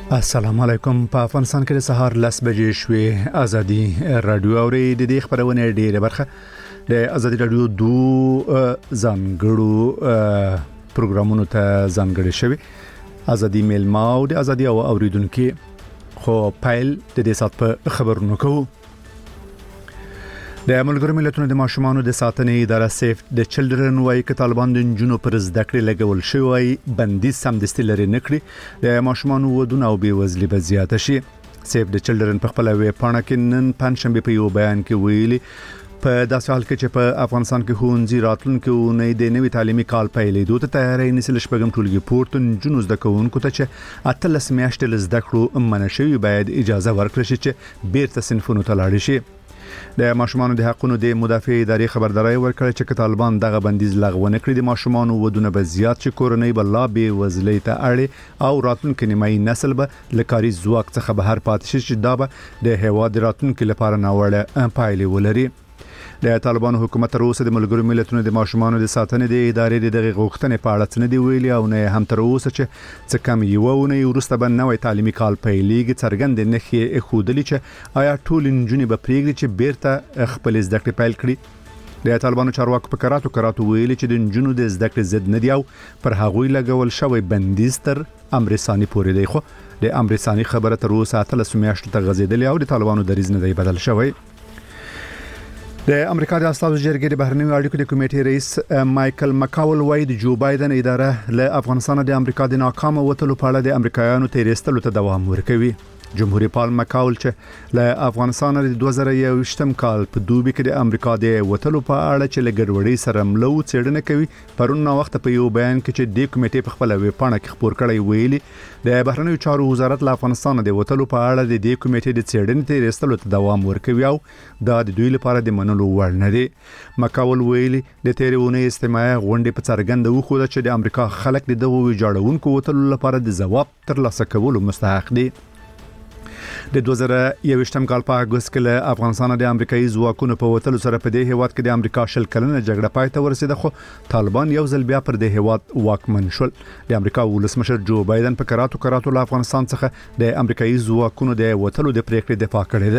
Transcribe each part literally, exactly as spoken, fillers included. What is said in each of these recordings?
السلام علیکم. په افغانستان کې د سهار لس بجې شوې. ازادي رادیو اوري د دې خبرونه ډیره برخه د ازادي رادیو دوه ځانګړو پروګرامونو ته ځانګړي شوی. ازادي میلما او د ازادي او اوریدونکو خو پایل د دې سات په خبرونو کوو. د ملګرو ملتونو د ماشومانو د ساتنې اداره سیف د چلډرن وايي چې طالبان د جنونو پر زده کړې لګول شوی بندیز سمدستي لري نکړي د ماشومانو ودونه او بیوزلي به زیاته شي. سیف د چلډرن په خپل وی پاڼه کې نن پنځشنبه په یو بیان کې ویلي په داسې حال کې چې په افغانستان کې ښوونځي راتلونکي اونۍ د نوي تعلیمي کال پیلېدو ته تیاری نیسل شپږم ټولګي پورته جنونو زده کوونکو ته چې اتلس میاشتې له زده کړو منع شوی باید اجازه ورکړي شي چې بیرته صنفونو ته لاړ شي. د ماشومانو د حقوقو د مدافع ادارې خبرداري ورکړه چې طالبان دغه بندیز لغوه نکړي د ماشومانو ودونه به زیات شي، کورنۍ به لا به وزلۍ ته اړي او راتلونکي نیمایي نسل به لکاري ځواک څخه بهر پاتې شي چې دا به د هیواد راتلونکي لپاره ناوړه پایلې ولري. د طالبانو حکومت تر اوسه د ملګرو ملتونو د ماشومانو د ساتنې د ادارې د دغه غوښتنې په اړه څه نه دی ویلي او نه هم تر اوسه چې څه کم یو ونه ورسته به نوې تعلیمي کال پیلېږي څرګند نه خي خودلی چې آیا ټول نجونې به پریږدي چې بیرته خپل زده کړې پیل کړي. د طالبانو چارواکو په کراتو کراتو ویلي چې د نجونو د زده کړې ضد نه دی او پر هغوی لګول شوی بندیز تر امر ثاني پورې دی، خو د امر ثاني خبره تر اوسه اتلس میاشتو ته غځېدلې او د طالبانو دریځ نه دی بدل شوی. د امریکا د استازو جرګې د بهرنیو اړیکو د کمیټې رئیس مایکل مکاول وايي د جو بایدن اداره له افغانستان د امریکا د ناکام وټلو په اړه د امریکایانو تیرېستلو ته دوام ورکوي. جمهوریت پال مکاول چې له افغانستان د دوه زره یوویشتم کال په دوبي کې د امریکا د وټلو په اړه چې لګړوړې سره ملو څېړنه کوي پرون نو وخت په یو بیان کې چې د کمیټې په خپل ویب پاڼه کې خبر کړی ویلي د بهرنیو چارو وزارت له افغانستان د وټلو په اړه د دې کمیټې د څېړنې تیرېستلو ته دوام ورکوي او دا د دوی لپاره د منلو وړ نه دی. مکاول ویلي د تیرېونې استماعي غونډې په څرګنده وښوده چې د امریکا خلک د دغه ویجاړونکو وټلو لپاره د ځواب ترلاسه کولو مستحق دي. د دوه زره یوویشتم کال په اگست کې له افغانستان د امریکایي ځواکونو په وټلو سره په دې هیواد کې د امریکا شل کلنه جګړه پای ته ورسېده، خو طالبان یو ځل بیا پر دې هیواد واکمن شول. د امریکا ولسمشر جو بایدن په کراتو کراتو له افغانستان څخه د امریکایي ځواکونو د وټلو د پریکړې دفاع کړې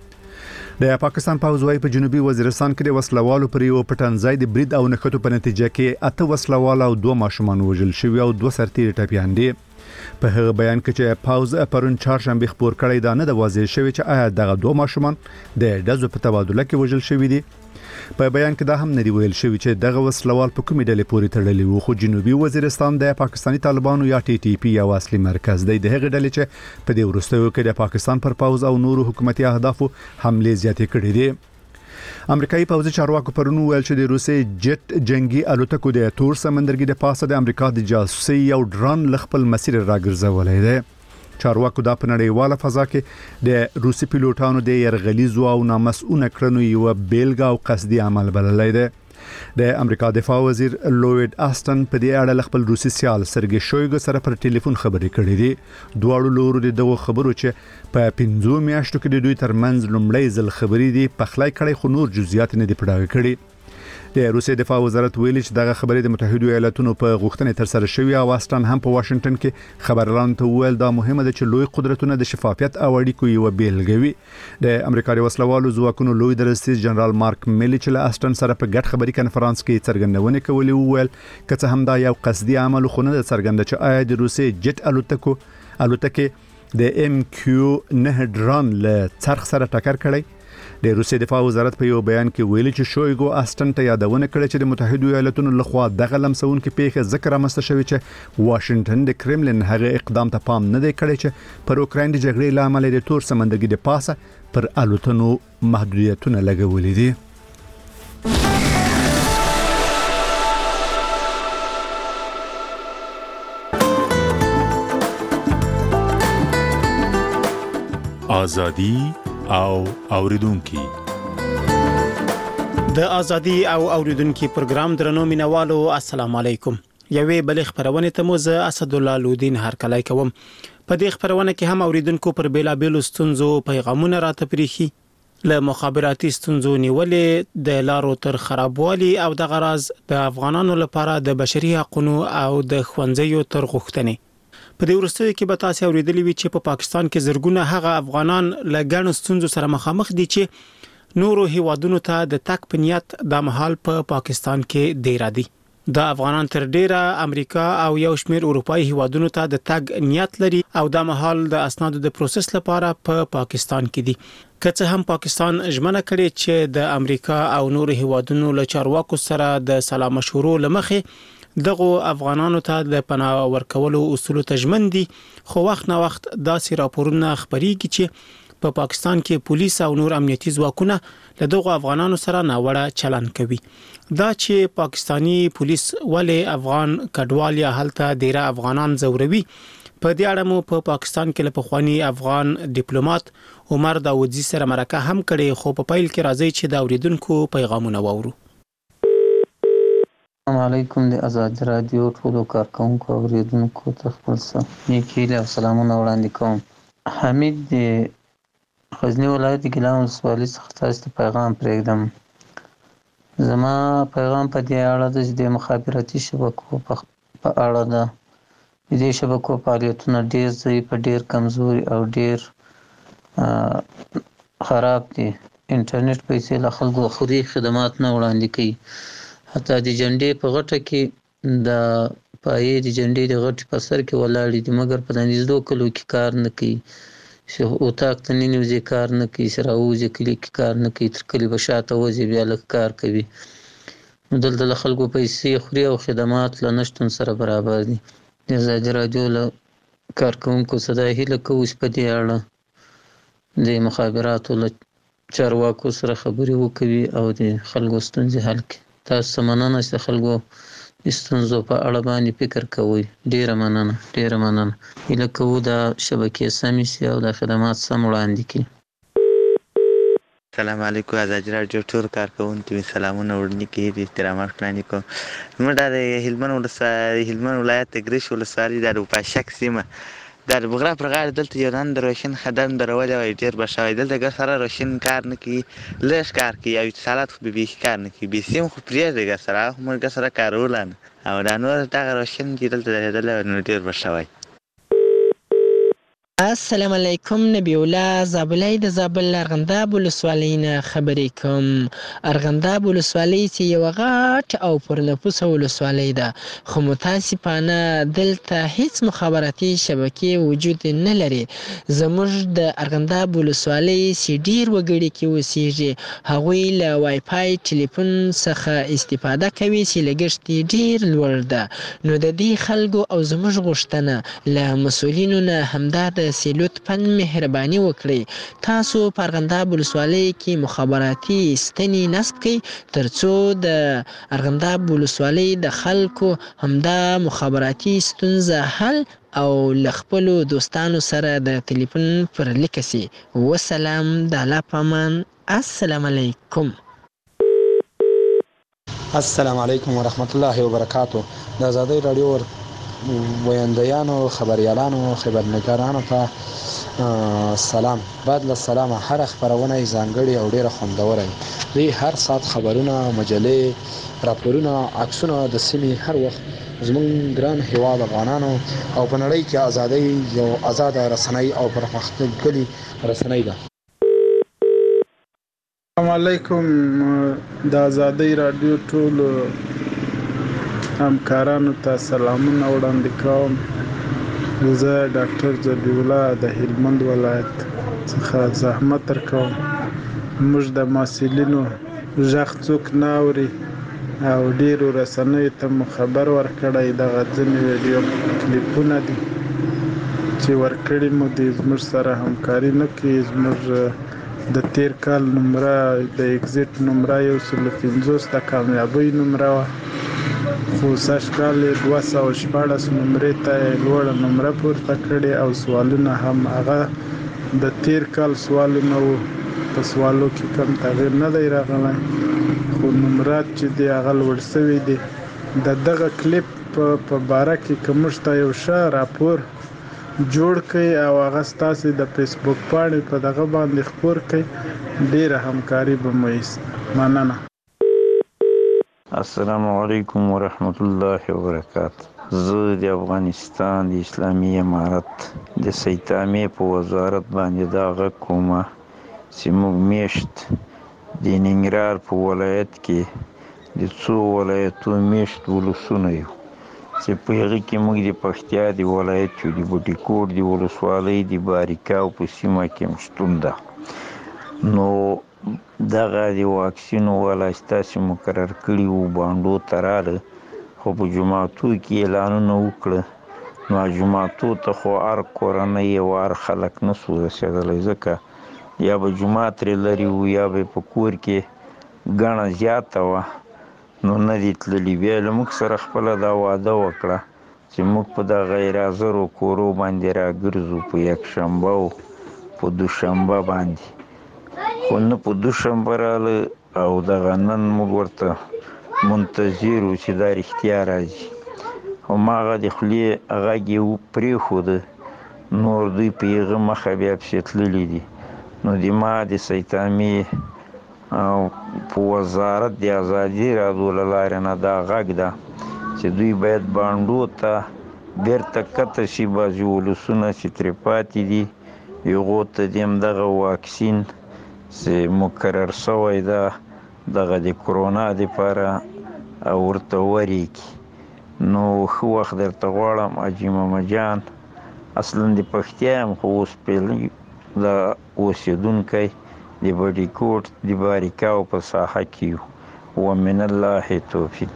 ده. د پاکستان پوځ وايي په جنوبي وزیرستان کې د وسلوالو پر یو پټنځای د برید او نښتو په نتیجه کې اته وسلوال او دوه ماشومان وژل شوي او دوه سرتیري ټپیان دي. په هغه بیان کې چې پاوز پرون چهارشنبه خبر کړی دا نه د واضح شوی چې آیا دغه دوه ماشومان د دزو په تبادله کې وژل شوی دي. په بیان کې دا هم نه دی ویل شوی چې دغه وسلوال په کومې ډلې پورې تړلی وو، خو جنوبي وزیرستان د پاکستاني طالبانو یا ټي ټي پی یو اصلي مرکز دی. د هغه ډلې چې په دې وروستیو کې د پاکستان پر پاوز او نورو حکومتي اهدافو حمله زیاتې کړې دي. امریکایي پوځي چارواکو پرونو ویل چې د روسي جټ جنگي الوتکو د تور سمندرګي د پاسه د امریکا د جاسوسي یو ډرون لخپل مسیر راګرځولای دی. چارواکو دا په نړیواله فضا کې د روسي پیلوټانو د يرغلیزو او نامسؤل کړنو یو بیلګه او قصدي عمل بللی دی. د امریکا دفاع وزیر لوید آستن په دې اړه خپل روسي سیال سرګي شویګو سره پر ټلیفون خبرې کړې دي. دواړو لورو د دغه خبرو چې په پنځو میاشتو کې د دوی ترمنځ لومړی ځل خبرې دي پخلای کړي، خو نور جزئیات نه دي پړاوي کړي. د روسي دفاع وزارت ویلي چې دغه خبرې د متحده ایالاتونو په غوښتنې تر سره شوې او آستن هم په واشنگټن کې خبرلان ته ویل دا مهمه ده چې لوی قدرتونه د شفافیت او اړیکو یو بیلګه وي. د امریکا د وسلوالو ځواکونو لوی درستیز جنرال مارک میلی چې له آستن سره په ګډ خبري کانفرنس کې څرګندونه کوي ویل کڅ هم دا یو قصدي عمل خو نه څرګنده چې آیا د روسي جټ الوتکو الوتکه د ام کیو نه ډرون له څرخ سره ټکر کړی. د روسي دفاع وزارت په یو بیان کې ویلي چې شویګو آستن ته یادونه کړې چې د متحده ایالاتونو لخوا دغه لمسونکو پیښه ذکر رامسته شوی چې واشنگټن د کرملین هغه اقدام ته پام نه دی کړی چې پر اوکراین د جګړې لامل د تور سمندرګي د پاسه پر الوتنو محدودیتونه لګولې دي. ازادي او اوریدونکو د ازادي او اوریدونکو پروګرام درنو مینوالو السلام علیکم. یوې بل خبرونه ته موزه اسد الله لودین هرکلای کوم. په دې خبرونه کې هم اوریدونکو پر بیلا بیل ستونزو پیغامونه راته پریخي له مخابراتي ستونزو نیولې د لارو تر خرابوالي او د غرض د افغانانو لپاره د بشري حقوقو او د خوندزیو تر غوښتنې. په دې وروستیو کې به تاسو اوریدلی وي چې په پاکستان کې زرګونه هغه افغانان له ګڼو ستونزو سره مخامخ دي چې نورو هیوادونو ته د تک په نیت د مهال په پاکستان کې ډیر دي. د افغانان تر ډیره امریکا او یو شمېر اروپאי هیوادونو ته د تګ نیت لري او د مهال د اسنادو د پروسس لپاره په پا پاکستان کې دي. که څه هم پاکستان ژمنه کړې چې د امریکا او نورو هیوادونو له چارواکو سره د سلا مشورو لمخې دغه افغانانو ته د پناه ورکولو اصول تجمن دي، خو وخت نه وخت داسې راپورونه خبريږي چې په پا پاکستان کې پولیس او نور امنیتي ځواکونه له دغه افغانانو سره ناوړه چلن کوي. دا چې پاکستانی پولیس ولې افغان کډوال یا هلته ډیره افغانان زوروي، په دې اړه مو په پا پاکستان کې له پخوانی افغان ډیپلوماټ عمر داودزی سره مرکه هم کړې، خو په پیل کې راځي چې د اوریدونکو پیغامونه واورو. السلام علیکم د آزاد رادیو ټولو کارکونکو او اوریدونکو ته خپل نیکي او سلامونه وړاندې کوم. حمید د غزنی ولایت ګیلان ولسوالۍ څخه تاسو ته پیغام پرېږدم. زما پیغام په دې اړه ده چې د مخابراتي شبکو په اړه ده. د دې شبکو فعالیتونه ډېر ضعیف، ډېر کمزوري او ډېر خراب دي. انټرنیټ پیسې له خلکو خوري، خدمات نه وړاندې کوي. حتی د جنډې په غټه کې د پایې د جنډې د غټې په سر کې ولاړې دي، مګر په نږدې کلو کې کار نه کوي. چې اتاق ته ننوځي کار نه کوي، چې راوځي کلي کې کار نه کوي، تر کلي به شاته وځي بیا لږ کار کوي. نو دلته له خلکو پیسې خوري او خدمات له نشتون سره برابر دي. د ازادي راډیو له کارکوونکو څخه دا هیله کوو چې په دې اړه د مخابراتو له چارواکو سره خبرې وکوي او د خلکو ستونزې حل کړي. تاسو مننه چې د خلکو د ستونزو په اړه باندې فکر کوئ. ډیره مننه ډیره مننه. هیله کوو دا شبکې سمې شي او د خدمات سم وړاندې کړي. السلام علیکم آزاد رادیو ټول کارکوونکو ته سلامونه وړاندې کوي، د احترامات وړاندې کوم. موږ د هلمند ولسوالۍ هلمند ولایت د ګرش ولسوالۍ د روپاشک سیمه د بغرا پر غاړه دلته یو نن د روشن خدم درولې وای، ډېر به شوی. دلته ګر سره روشن کار نه کوي، لږ کار کوي او اتصالات خو به بیخي کار نه کوي. بې سیم خو پرېږدي ګر سره موږ ګر سره کارول نه او دا نور دغه روشن چې دلته درېدلی نو ډېر به شوی. السلام علیکم، نبی الله زابلای د زابل ارغنداب ولسوالۍ نه خبرې کوم. ارغنداب ولسوالۍ چې یوه غټ او پر نفوسه ولسوالۍ ده، خو متاسفانه دلته هیڅ مخابراتي شبکې وجود نه لري. زموږ د ارغنداب ولسوالۍ چې ډېر وګړي کې اوسېږي، هغوی له وای فای ټلیفون څخه استفاده کوي چې لګښت یې ډېر لوړ ده. نو د دې خلکو او زموږ غوښتنه له مسؤلینو نه همدا ده چې لطفاً مهرباني وکړئ، تاسو په ارغنداب ولسوالۍ کې مخابراتي ستنې نصب کړئ تر څو د ارغنداب ولسوالۍ د خلکو همدا مخابراتي ستونزه حل او له خپلو دوستانو سره د تلیفون پر لیکه سي. وسلام، د الله په امان. السلام علیکم. السلام علیکم ورحمت الله وبرکاتو. د آزادۍ راډیو ویاندیانو، خبریالانو، خبرنګارانو ته سلام. بعد له سلامه هر خبرونه ځانګړي او ډیره خوندوره وي. هر ساعت خبرونه، مجلې، راپورونه، عکسونه د سیمې هر وخت زموږ ګران هیواد افغانانو او په نړۍ کې ازادۍ یو آزاده رسنۍ او پرمختللې رسنۍ ده. السلام علیکم، د آزادۍ راډیو ټول همکارانو ته سلامونه وړاندې کوم. زه ډاکټر ذبیح الله د هلمند ولایت څخه زحمت درکوم. موږ د محصلینو غږ څوک نه اوري او ډیرو رسنیو ته مو خبر ورکړی. دغه ځینې ویډیو کلیپونه دي چې ورکړي مو دي، زموږ سره همکاري نه کوي. زموږ د تیر کال نمره د اگزیټ نمره یو سل پنځوس د کامیابۍ نمره وه، خو سږ کال یې دوه سوه شپاړس نمرې ته یې لوړه نمره پورته کړې او سوالونه هم هغه د تیر کال سوالونه وو. په سوالو کې کم تغییر نه دی راغلی، خو نمرات چې دی هغه لوړ سوي دي. د دغه کلیپ په باره کې که موږ ته یو ښه راپور جوړ کړئ او هغه ستاسې د فیسبوک پاڼې په دغه باندې خپور کړئ، ډیره همکاري به مو ایست. مننه. السلام علیکم ورحمت الله وبرکاته. زه د افغانستان د اسلامي امارت د سیتامې په وزارت باندې دا غږ کومه چې موږ میشت د ننګرهار په ولایت کې د څو ولایتو میشت ولسونه یو چې په هغه کې موږ د پکتیا د ولایت یو د بوټي کوټ د ولسوالۍ د باریکاو په سیمه کې هم شتون ده. نو دغه د واکسینو والا ستاسې مقرر کړي وو بانډو ته راغله، خو په جوماتو کې اعلانونه وکړه. نو جوماتو ته خو هر کورنۍ او هر خلک نه سو رسېدلی، ځکه یا به جومات ترې لرې وو یا به په کور کې ګڼه زیاته وه، نو نه دي تللي. بیا له موږ سره خپله دا وعده وکړه چې موږ په دغه غیرحاضرو کورو باندې راګرځو په یکشنبه او په دوشنبه باندې، خو نه په دوشنبه راغله او دغه نن موږ ورته منتظر وو چې دا رښتیا راځي. هماغه د خولې غږ یې پرېښوده، نور دوی په هغه مخه بیا پسې تللي دي. نو د ما د سیتامې په وزارت د ازادي راډیو له لارې نه دا غږ ده چې دوی باید بانډو ته بیرته کته شي. بعضې ولسونه چې ترې پاتې دي هغو ته د همدغه واکسین چې مقرر شوی ده دغه د کرونا دپاره او ورته ورېږي. نو ښه وخت درته غواړم حاجي محمد جان، اصلا د پکتیا یم خو اوس پیلي د اوسېدونکی د بډي کوټ د باریکاو په ساحه کې یو. ومن الله توفیق.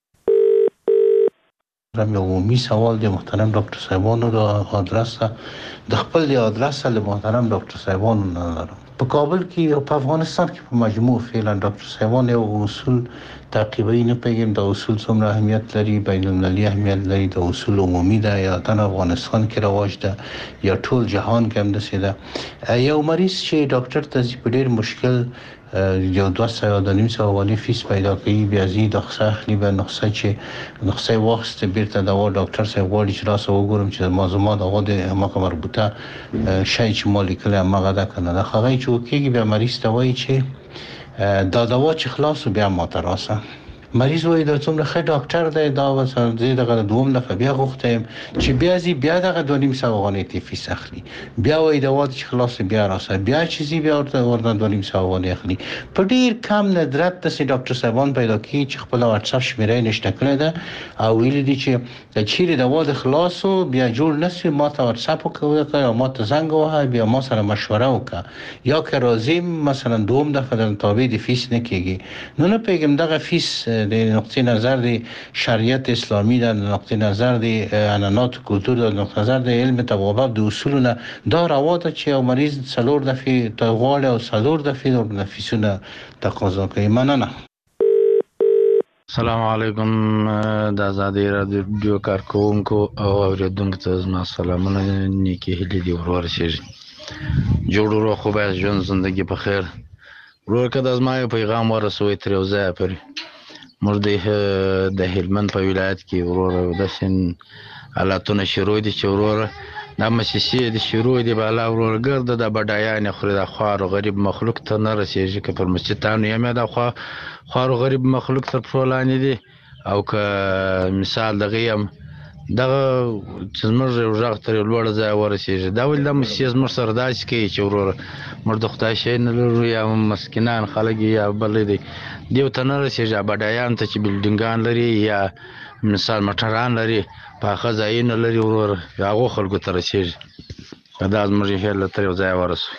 عمومی سوال د محترم ډاکټر صاحبانو د آدرس د خپل د آدرس له محترم ډاکټر صاحبانو نه لرم. په کابل کې او په افغانستان کې په مجموع فعلا ډاکټر صاحبان یو اصول تعقیبوي، نه پوهېږم دا اصول څومره اهمیت لري، بین المللي اهمیت لري، دا اصول عمومي ده یا تن افغانستان کې رواج ده یا ټول جهان کې هم داسې ده. یو مریض چې ډاکټر ته ځي په ډېر مشکل یو دوه سوه یا دوه نیم سوه والي فیس پیدا کوي، بیا ځي نسخه اخلي، بیا نسخه چې نسخه یې واخیسته بیرته دوا ډاکټر صاحب غواړي چې راسه وګورم چې ما زما دغه د هماغه مربوطه شی چې ما لیکلی هماغه ده که نه ده. هغه چې وکېږي بیا مریض ته وایي چې دا دوا چې خلاص بیا ما ته راسه. مریض وایي دا څومره ښه ډاکټر دی، دا مثلا زه دغه دوم دفعه بیا غوښتی یم چې بیا ځي بیا دغه دوه نیم سوه افغانۍ ته فیس اخلي، بیا وایي دوا چې خلاص بیا راسه، بیا چې ځي بیا ورته ورته دوه نیم سوه افغانۍ اخلي. په ډېر کم ندرت داسې ډاکټر صاحبان پیدا کېږي چې خپله واټساپ شمېره یې نشته کړې ده او ویلي دي چې چیرې دوا د خلاصو بیا جوړ نه شي ما ته واټساپ وکړه یا ما ته زنګ ووهه، بیا ما سره مشوره وکړه، یا که راځي مثلا دوم دفعه د تابع د فیس نه کېږي. نو نه پوهېږم دغه فیس د نقطه نظر د شریعت اسلامی ده، د نقطه نظر د عنعنات کلتور ده، د نقطه نظر د علم طبابت د اصولونه دا روا ده چې یو مریض څلور دفعې ته غواړي او څلور دفعې د فیسونه تقاضا کوي. مننه. السلام علیکم د ازادي راډیو کارکوونکو او اوریدونکو ته زما سلامونه، نیکې هیلې دي ور ورسېږي. جوړ ورو خو باید ژوند زندگی په خیر. ورور که د زما یو پیغام ورسوئ تر یو ځایه پورې. موږ د هلمند په ولایت کې وروره داسې حالاتونه شروع دي چې وروره دا مسیسې د شروع دي بالا وروره ګرده د بډایانې خوري، دا خوار و غریب مخلوق ته نه رسېږي. که فرمسیتانو یم یا دا خوار و غریب مخلوق تر پښو لاندې دي، او که مثال دغه یم دغه چې زموږ یو غږ تر یو لوړ ځای ورسېږي. دا ولې دا مسیسې زموږ سره داسې کوي چې وروره موږ د خدای شی نه لرو یا مسکینان خلک یا بل دی دیو ته نه رسېږي. بډایانو ته چې بلډینګان لري یا مثال موټران لري پاخه ځایونه لري وروره هغو خلکو ته رسېږي. دا زموږ هیله تر یو ځای ورسوي.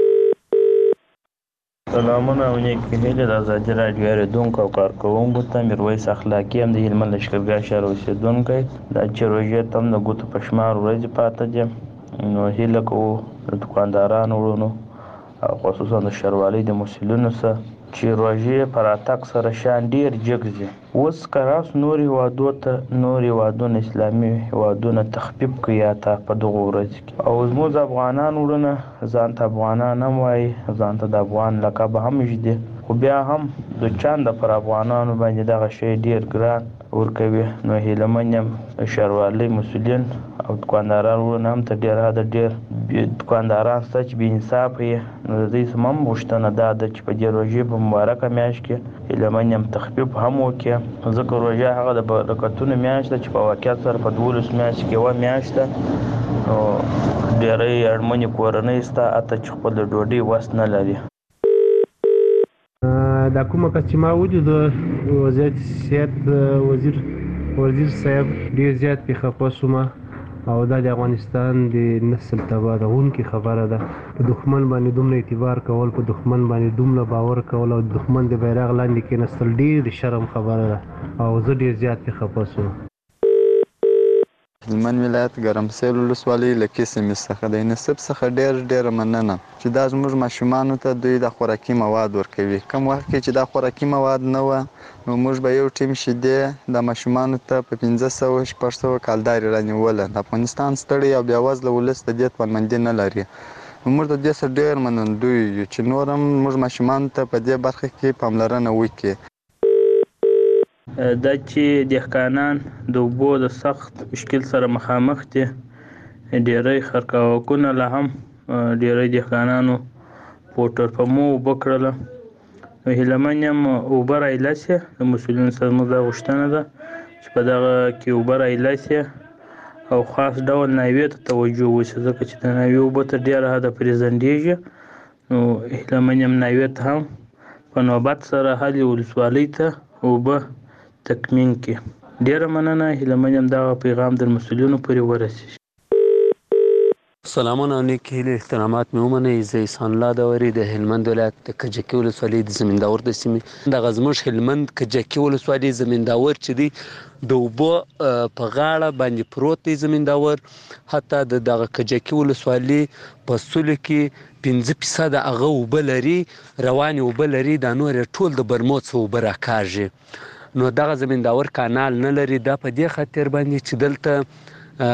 سلامونه او نیکې هیلې د ازادي راډیو اورېدونکو او کارکوونکو ته. میرویس اخلاقي یم د هلمند لښکرګاه ښار اوسېدونکی. دا چې روژې ته هم د ګوتو په شمار ورځې پاته دي، نو هیله کوو د دوکاندارانو وروڼو او خصوصا د ښاروالۍ د مسؤلینو څخه چې روژې په راتګ سره شیان ډېر جګ ځي. اوس که راس نور هېوادو ته نور هېوادونه اسلامي هېوادونه تخفیف کوي یا تا په دغو ورځو کې، او زموږ افغانان وروڼه ځان ته افغانان هم وایي، ځان ته د افغان لقب هم ږدي، خو بیا هم د چانده پر افغانانو باندې دغه شی ډیر ګران ورکوي. نو هیله من یم ښاروالۍ مسؤلین او دکانداران ورونه هم تر ډېره حده ډېر دکانداران شته چې بې انصافه یې. نو د دوی څخه هم غوښتنه دا ده چې په دې روژې په مبارکه میاشت کې هیله من یم تخفیف هم وکړي، ځکه روژه هغه د برکتونو میاشت ده چې په واقعیت سره په دولسو میاشتو کې یوه میاشت ده. نو ډېری اړمنې کورنۍ شته حتی چې خپل د ډوډۍ وس نه لري. دا کومه کس چې ما ولید د وزارت صحت وزیر وزیر صاحب ډېر زیات پې خفه شوم او دا د افغانستان د نسل تباهونکې خبره ده. په دښمن باندې دومره اعتبار کول، په دښمن باندې دومره باور کول او د دښمن د بیرغ لاندې کېناستل ډېر د شرم خبره ده او زه ډېر زیات پې خفه شوم. هلمند ولایت ګرمسیر ولسوالۍ له کیسمې څخه د یونیسف څخه ډېر ډېره مننه چې دا زموږ ماشومانو ته دوی د خوراکي مواد ورکوي. کم وخت کې چې دا خوراکي مواد نه وه نو موږ به یو ټیم شیدې د ماشومانو ته په پنځه سوه شپږ سوه کالدارې رانیوله. د افغانستان ستړی او بېوزله ولس د دې توانمندي نه لري. موږ د دې څخه ډېر منندوی یو چې نور هم موږ ماشومانو ته په دې برخه کې پاملرنه وکړي. دا چې دهقانان د اوبو د سخت مشکل سره مخامخ دي، ډېری خرکاوکونه لا هم ډېری دهقانانو موټر پمپو اوبه کړله. نو هیله من یم اوبه رایله سي، د مسؤلینو سره زموږ دا غوښتنه ده چې په دغه کې اوبه رایله سي او خاص ډول ناوې ته توجه وشي، ځکه چې د ناوې اوبه تر ډېره حده پرې ځنډېږي. نو هیله من یم ناوې ته هم په نوبت سره هلې ولسوالۍ ته اوبه تکمیل کړي. ډېره مننه. هیله من یم دغه پیغام د مسؤلینو پورې ورسیږي. سلامونه او نیک هیلې احترامات مې ومنئ. زه احسان الله داوري د هلمند ولایت د کجکي ولسوالۍ د زمینداور د سیمې دغه زموږ هلمند کجکي ولسوالۍ زمینداور چې دی د اوبو په غاړه باندې پروت دی زمینداور. حتی د دغه کجکي ولسوالۍ په سلو کې پنځه فیصده هغه اوبه لري، روانې اوبه لري، دا نور یې ټول د برمو څخه اوبه راکاږي. نو دغه زمینداور کانال نه لري. دا په دې خاطر باندې چې دلته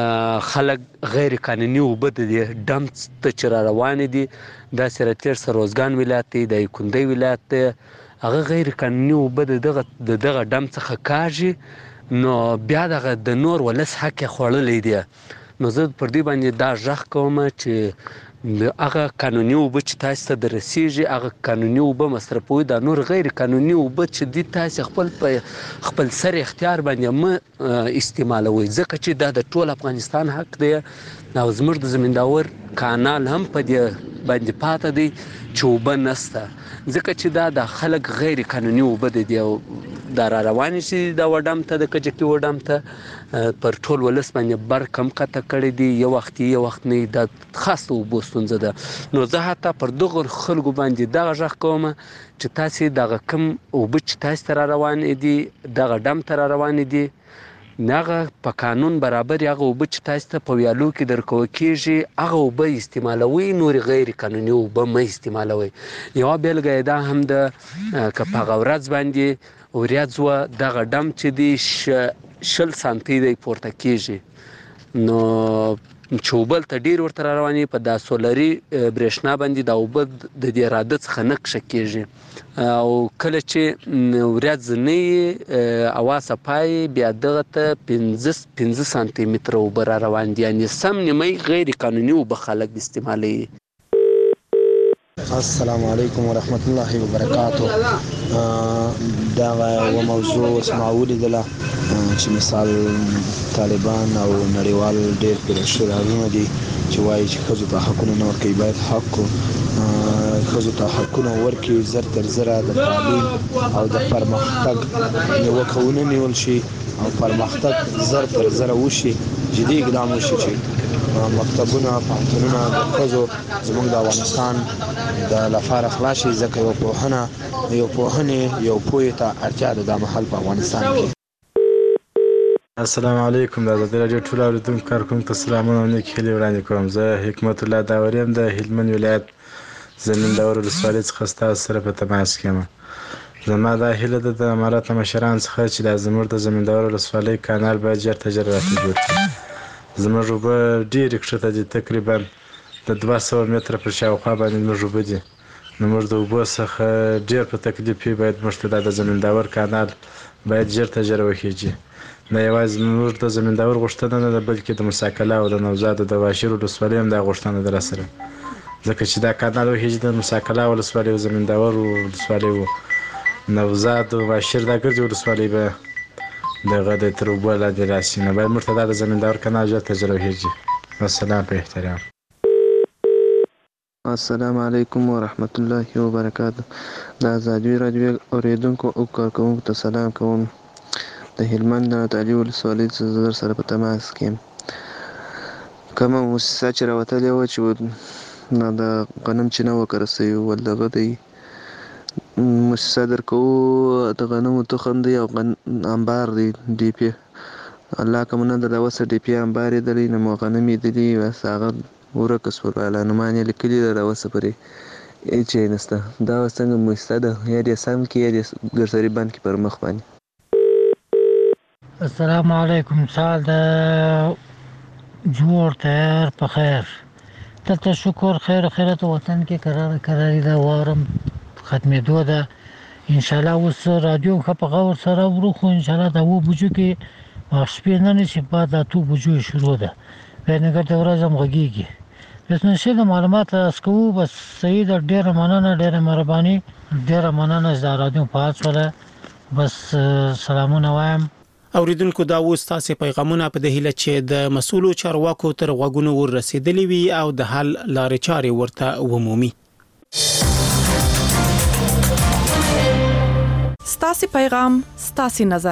خلک غیر قانوني اوبه د دې ډم ته چې را روانې دي، دا سرتیر سروزګان ولایت دی، د یکندۍ ولایت دی، هغه غیر قانوني اوبه د دغه د دغه ډم څخه کاږي. نو بیا دغه د نور ولس حق یې خوړلی دی. نو زه پر دې باندې دا غږ کوم چې هغه قانوني اوبه چې تاسو ته در رسیږي هغه قانوني اوبه مصرفوي، دا نور غیر قانوني اوبه چې دي تاسو خپل په خپل سر اختیار باندې مه استعمالوي، ځکه چې دا د ټول افغانستان حق دی. او زموږ د زمینداور کانال هم په دې باندې پاته دی چې اوبه نسته، ځکه چې دا د خلک غیر قانوني اوبه دي او دا را روانې شي دا وډم ته د کجکي وډم ته پر ټول ولس باندې بر کم قطع کړی دي. یو وخت یو وخت نه دا خاص اوبو ستونزه ده. نو زه حتی پر دغه خلکو باندې دغه غږ کوم چې تاسو دغه کم اوبه چې تاسو ته را روانې دي دغه ډم ته را روانې دي هغه په قانون برابر هغه اوبه چې تاسو ته په ویالو کې درکول کېږي هغه اوبه استعمالوي، نور غیر قانوني اوبه مه استعمالوي. یوه بیلګه یې دا هم ده که په هغه ورځ باندې ورځ وه دغه ډم چې دی شل سانتي دی پورته کېږي، نو چې اوبه ته ډېر ورته را روانې په دا سولري برېښنا باندې دا اوبه د دې راده څخه نه کښه کېږي. او کله چې ورځ نه وي هوا صفا وي بیا دغه ته پنځه پنځه سانتي متره اوبه را روان دي، یعنې سم نیمۍ غیر قانوني اوبه خلک استعمالوي. السلام علیکم ورحمت الله وبرکاتو. دا و موضوع اوس ما ولیدله چې مثال طالبان او نړیوال ډېر پرېشرونه دي چې وایي چې ښځو ته حقونه نه ورکوي، باید حق ښځو ته حقونه ورکړي، زر تر زره د تعلیم او د پرمختګ نیوکه ونه نیول شي او پرمختګ زر تر زره وشي، جدي اقدام وشي چې مکتبونه پوهنتونونه د ښځو زموږ د افغانستان د لپاره خلاص شي، ځکه یو پوهنه یو پوهنې یو پوهې ته اړتیا ده دا مهال په افغانستان کې. السلام علیکم. د ازادي راډیو ټول اورېدونکو کارکوونکو ته سلامونه او نیک هیلې وړاندې کوم. زه حکمت الله داوري یم د هلمند ولایت زمینداور ولسوالۍ څخه ستاسو سره په تماس کې یم. زما دا هیله ده د امارات مشرانو څخه چې دا زموږ د زمینداور ولسوالۍ کانال باید ژر تر ژره راته جوړ کړي. زموږ اوبه ډېرې کښته دي، تقریبا د دوه سوه متره پر شاوخوا باندې زموږ اوبه دي. نو موږ د اوبو څخه ډېر په تکلیف یو، باید موږ ته د زمینداور کانال باید ژر تجربه کیږي. نه یوازې موږ د زمینداور غوښتنه نه ده، بلکې د موسی او د نوزاد د واشیر ولسوالۍ هم دا غوښتنه ده راسره، ځکه چې دا کانال وخیږي د موسی ولسوالۍ او زمینداور ولسوالۍ و نوزاد او واشیر دا ګرځي ولسوالۍ به دغه د تر اوبو لاندې راسي. نو باید موږ ته دا د زمینداور کانال ژر تجربه کیږي. والسلام په احترام. السلام علیکم ورحمت الله وبرکاته. د ازادي راډیو اوریدونکو او کارکوونکو ته سلام کوم. د هلمند د نادعلي ولسوالۍ څخه در سره په تماس کې یم. کومه موسسه چې راوتلې وه چې نه د غنم چې نه وه کره سوي ول دغه دی موسسه درکوو د غنمو تخم دی او انبار دی ډي پي. الله که مو نه د راوسه ډي پي انبار یې دلی نه مو غنم یې دلي بس هغه ورکه سول اعلانمان یې لیکلي د راوسه پرې هېڅ شی نشته. دا اوس څنګه موسسه ده، یا دې سم کړي یا دې ګرسري بند کړي پر مخ باندې. السلام علیکم. سال د جوړ تیار په خیر. دلته شکر خیر و خیرت وطن کې قرار قراري ده وارم ختمېدو ده. انشاءالله اوس رادیو ښه په غور سره ورو، خو انشاءالله د اوه بجو کې شپې نه نه چې بعد د اتو بجو شروع ده، باید نګر د ورځ هم غږېږي. بس نشي د معلومات ترلاسه کوو. بس صحیح ده، ډېره مننه، ډېره مهرباني، ډېره مننه چې د رادیو فعال شوله. بس سلامونه وایم. اوریدونکو دا اوس تاسو پیغامونه په د هیله چې د مسؤلو چارواکو تر غوږونو ور رسیدلی وي او د حل لارې چارې ورته ومومي. ستاسو پیغام ستاسو نظر.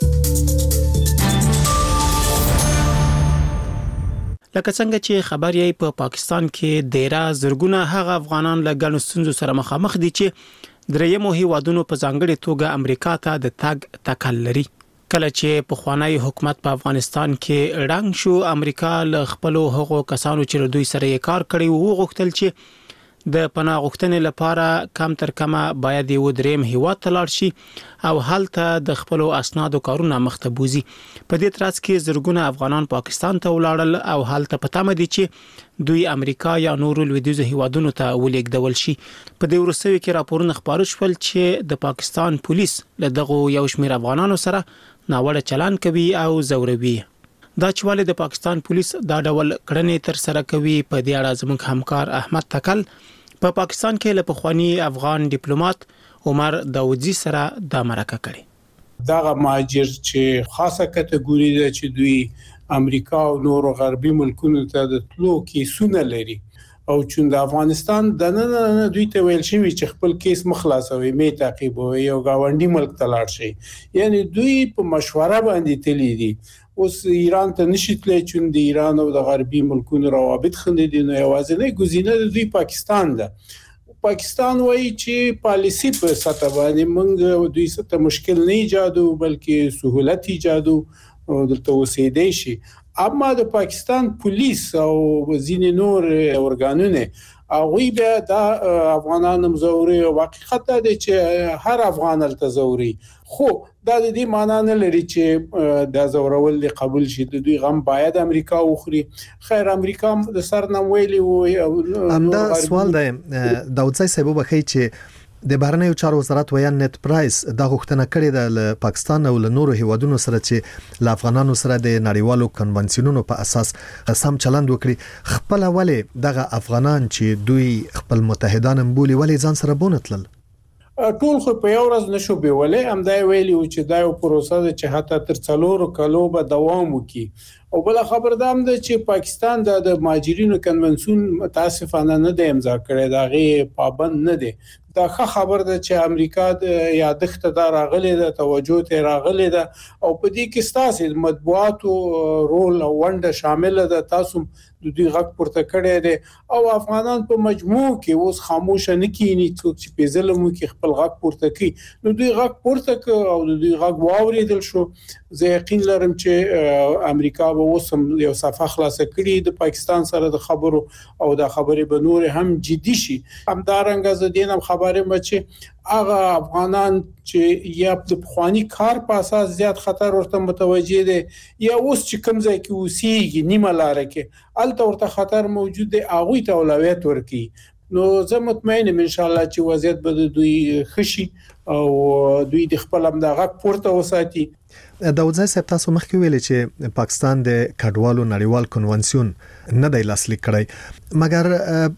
لکه څنګه چې خبر یې په پاکستان کې ډیره زرګونه هغه افغانان له ګڼو ستونزو سره مخامخ دي چې درېیمو هیوادونو په ځانګړي توګه امریکا ته د تګ تکل لري. کله چې په خوانی حکومت په افغانستان کې ړنګ شو، امریکا له خپل هغو کسانو چې دوی سره یې کار کړی وو غوښتل چې د پناه غوښتنې لپاره کم تر کمه باید یو دریم هیواد ته لاړ شي او هلته د خپل اسنادو کارونه مخته بوزي. په دې ترڅ کې زرګونه افغانان پاکستان ته ولاړل او هلته په تمه دي چې دوی امریکا یا نورو لویدیځو هیوادونو ته ولېږدول شي. په دې وروستیو کې راپورونه خپاره شول چې د پاکستان پولیس له دغه یو شمېر افغانانو سره ناوړه چلند کوي او زوروي. دا چې ولې د پاکستان پولیس دا ډول کړنې تر سره کوي، په دې اړه زموږ همکار احمد تکل په پا پاکستان کې له پخوانی افغان ډیپلوماټ عمر داودزی سره د مرکه کړي. دا مهاجر چې خاصه کټګوري ده چې دوی امریکا او نورو غربي ملکونو ته د تلو کیسونه لري او چې د افغانستان د نن نه دوی ته ویل شوی چې خپل کیس مخلاصوي، می تعقیبوي او گاونډي ملک ته لاړ شي. یعنی دوی په مشوره باندې تللی دي. اوس ایران ته نشي تللی چې د ایران او د غربي ملکونو روابط خندي دي، نو یوازینی ګزینه د دوی پاکستان ده. پاکستان وایي چې پالیسی په سطح باندې موږ دوی سره مشکل نه ایجادو بلکې سہولت ایجادو او دلته اوسېدای شي. اما د پاکستان پولیس او ځینې نور ارګانونه هغوی بیا د افغانانو مزوري او حقیقت دا دی چې هر افغان هلته زوري، خو دا د دې معنا نه لري چې دا زورول دی قبول شي. د دوی غم باید امریکا وخوري. خیر امریکا د سر نه ویلي وو. همدا سوال دی داودزی صاحب وبخښئ چې د بهرنیو چارو وزارت ویان نت پرایس دا غوښتنه کړې ده له پاکستان او له نورو هیوادونو سره چې له افغانانو سره د نړیوالو کنونسیونونو په اساس سم چلند وکړي. خپل ولې دغه افغانان چې دوی خپل متحدان بولی ولې ځان سره بونتلل؟ ټول خو په یو ورځ نشو بیولې. هم دا ویلی چې دا یو پروسه ده چې حتی تر څلورو کلو به دوام وکړي. او بل خبر دام ده چې پاکستان د مهاجرینو کنونسیون متاسفانه نه د امضا کړی، دا غي پابند نه دی. دا ښه خبر ده چې امریکا د یادښت دا راغلی ده، توجه ته راغلی ده او په دې کې ستاسو مطبوعاتو رول او ونډه شامل ده. تاسو د دوی غږ پورته کړی دی او افغانان په مجموع کې اوس خاموش نه کینی څوک چې په ظلم کې خپل غږ پورته کوي. نو دوی غږ پورته ک او د دوی غږ واوریدل شو. زه یقین لرم چې امریکا به اوس یو صفحه خلاص کړي د پاکستان سره د خبرو او د خبرې به نور هم جدي شي. همدارنګه زه دینم خبره مې چې هغه افغانان چې یا د پخوانی کار په اساس زیات خطر ورته متوجه دي یا اوس چې کوم ځای کې اوسېږي نیمه لار کې الته ورته خطر موجود دی، هغه ته اولویت ورکړي. نو زه مطمئن یم ان شاء الله چې وضعیت به د دوی خشي او دوی د خپل هم د غږ پورته وساتي. داودزای صاحب تاسو مخکې ویل چې پاکستان د کډوالو نړیوال کنونسیون نه دی لاسلیک کړی، مګر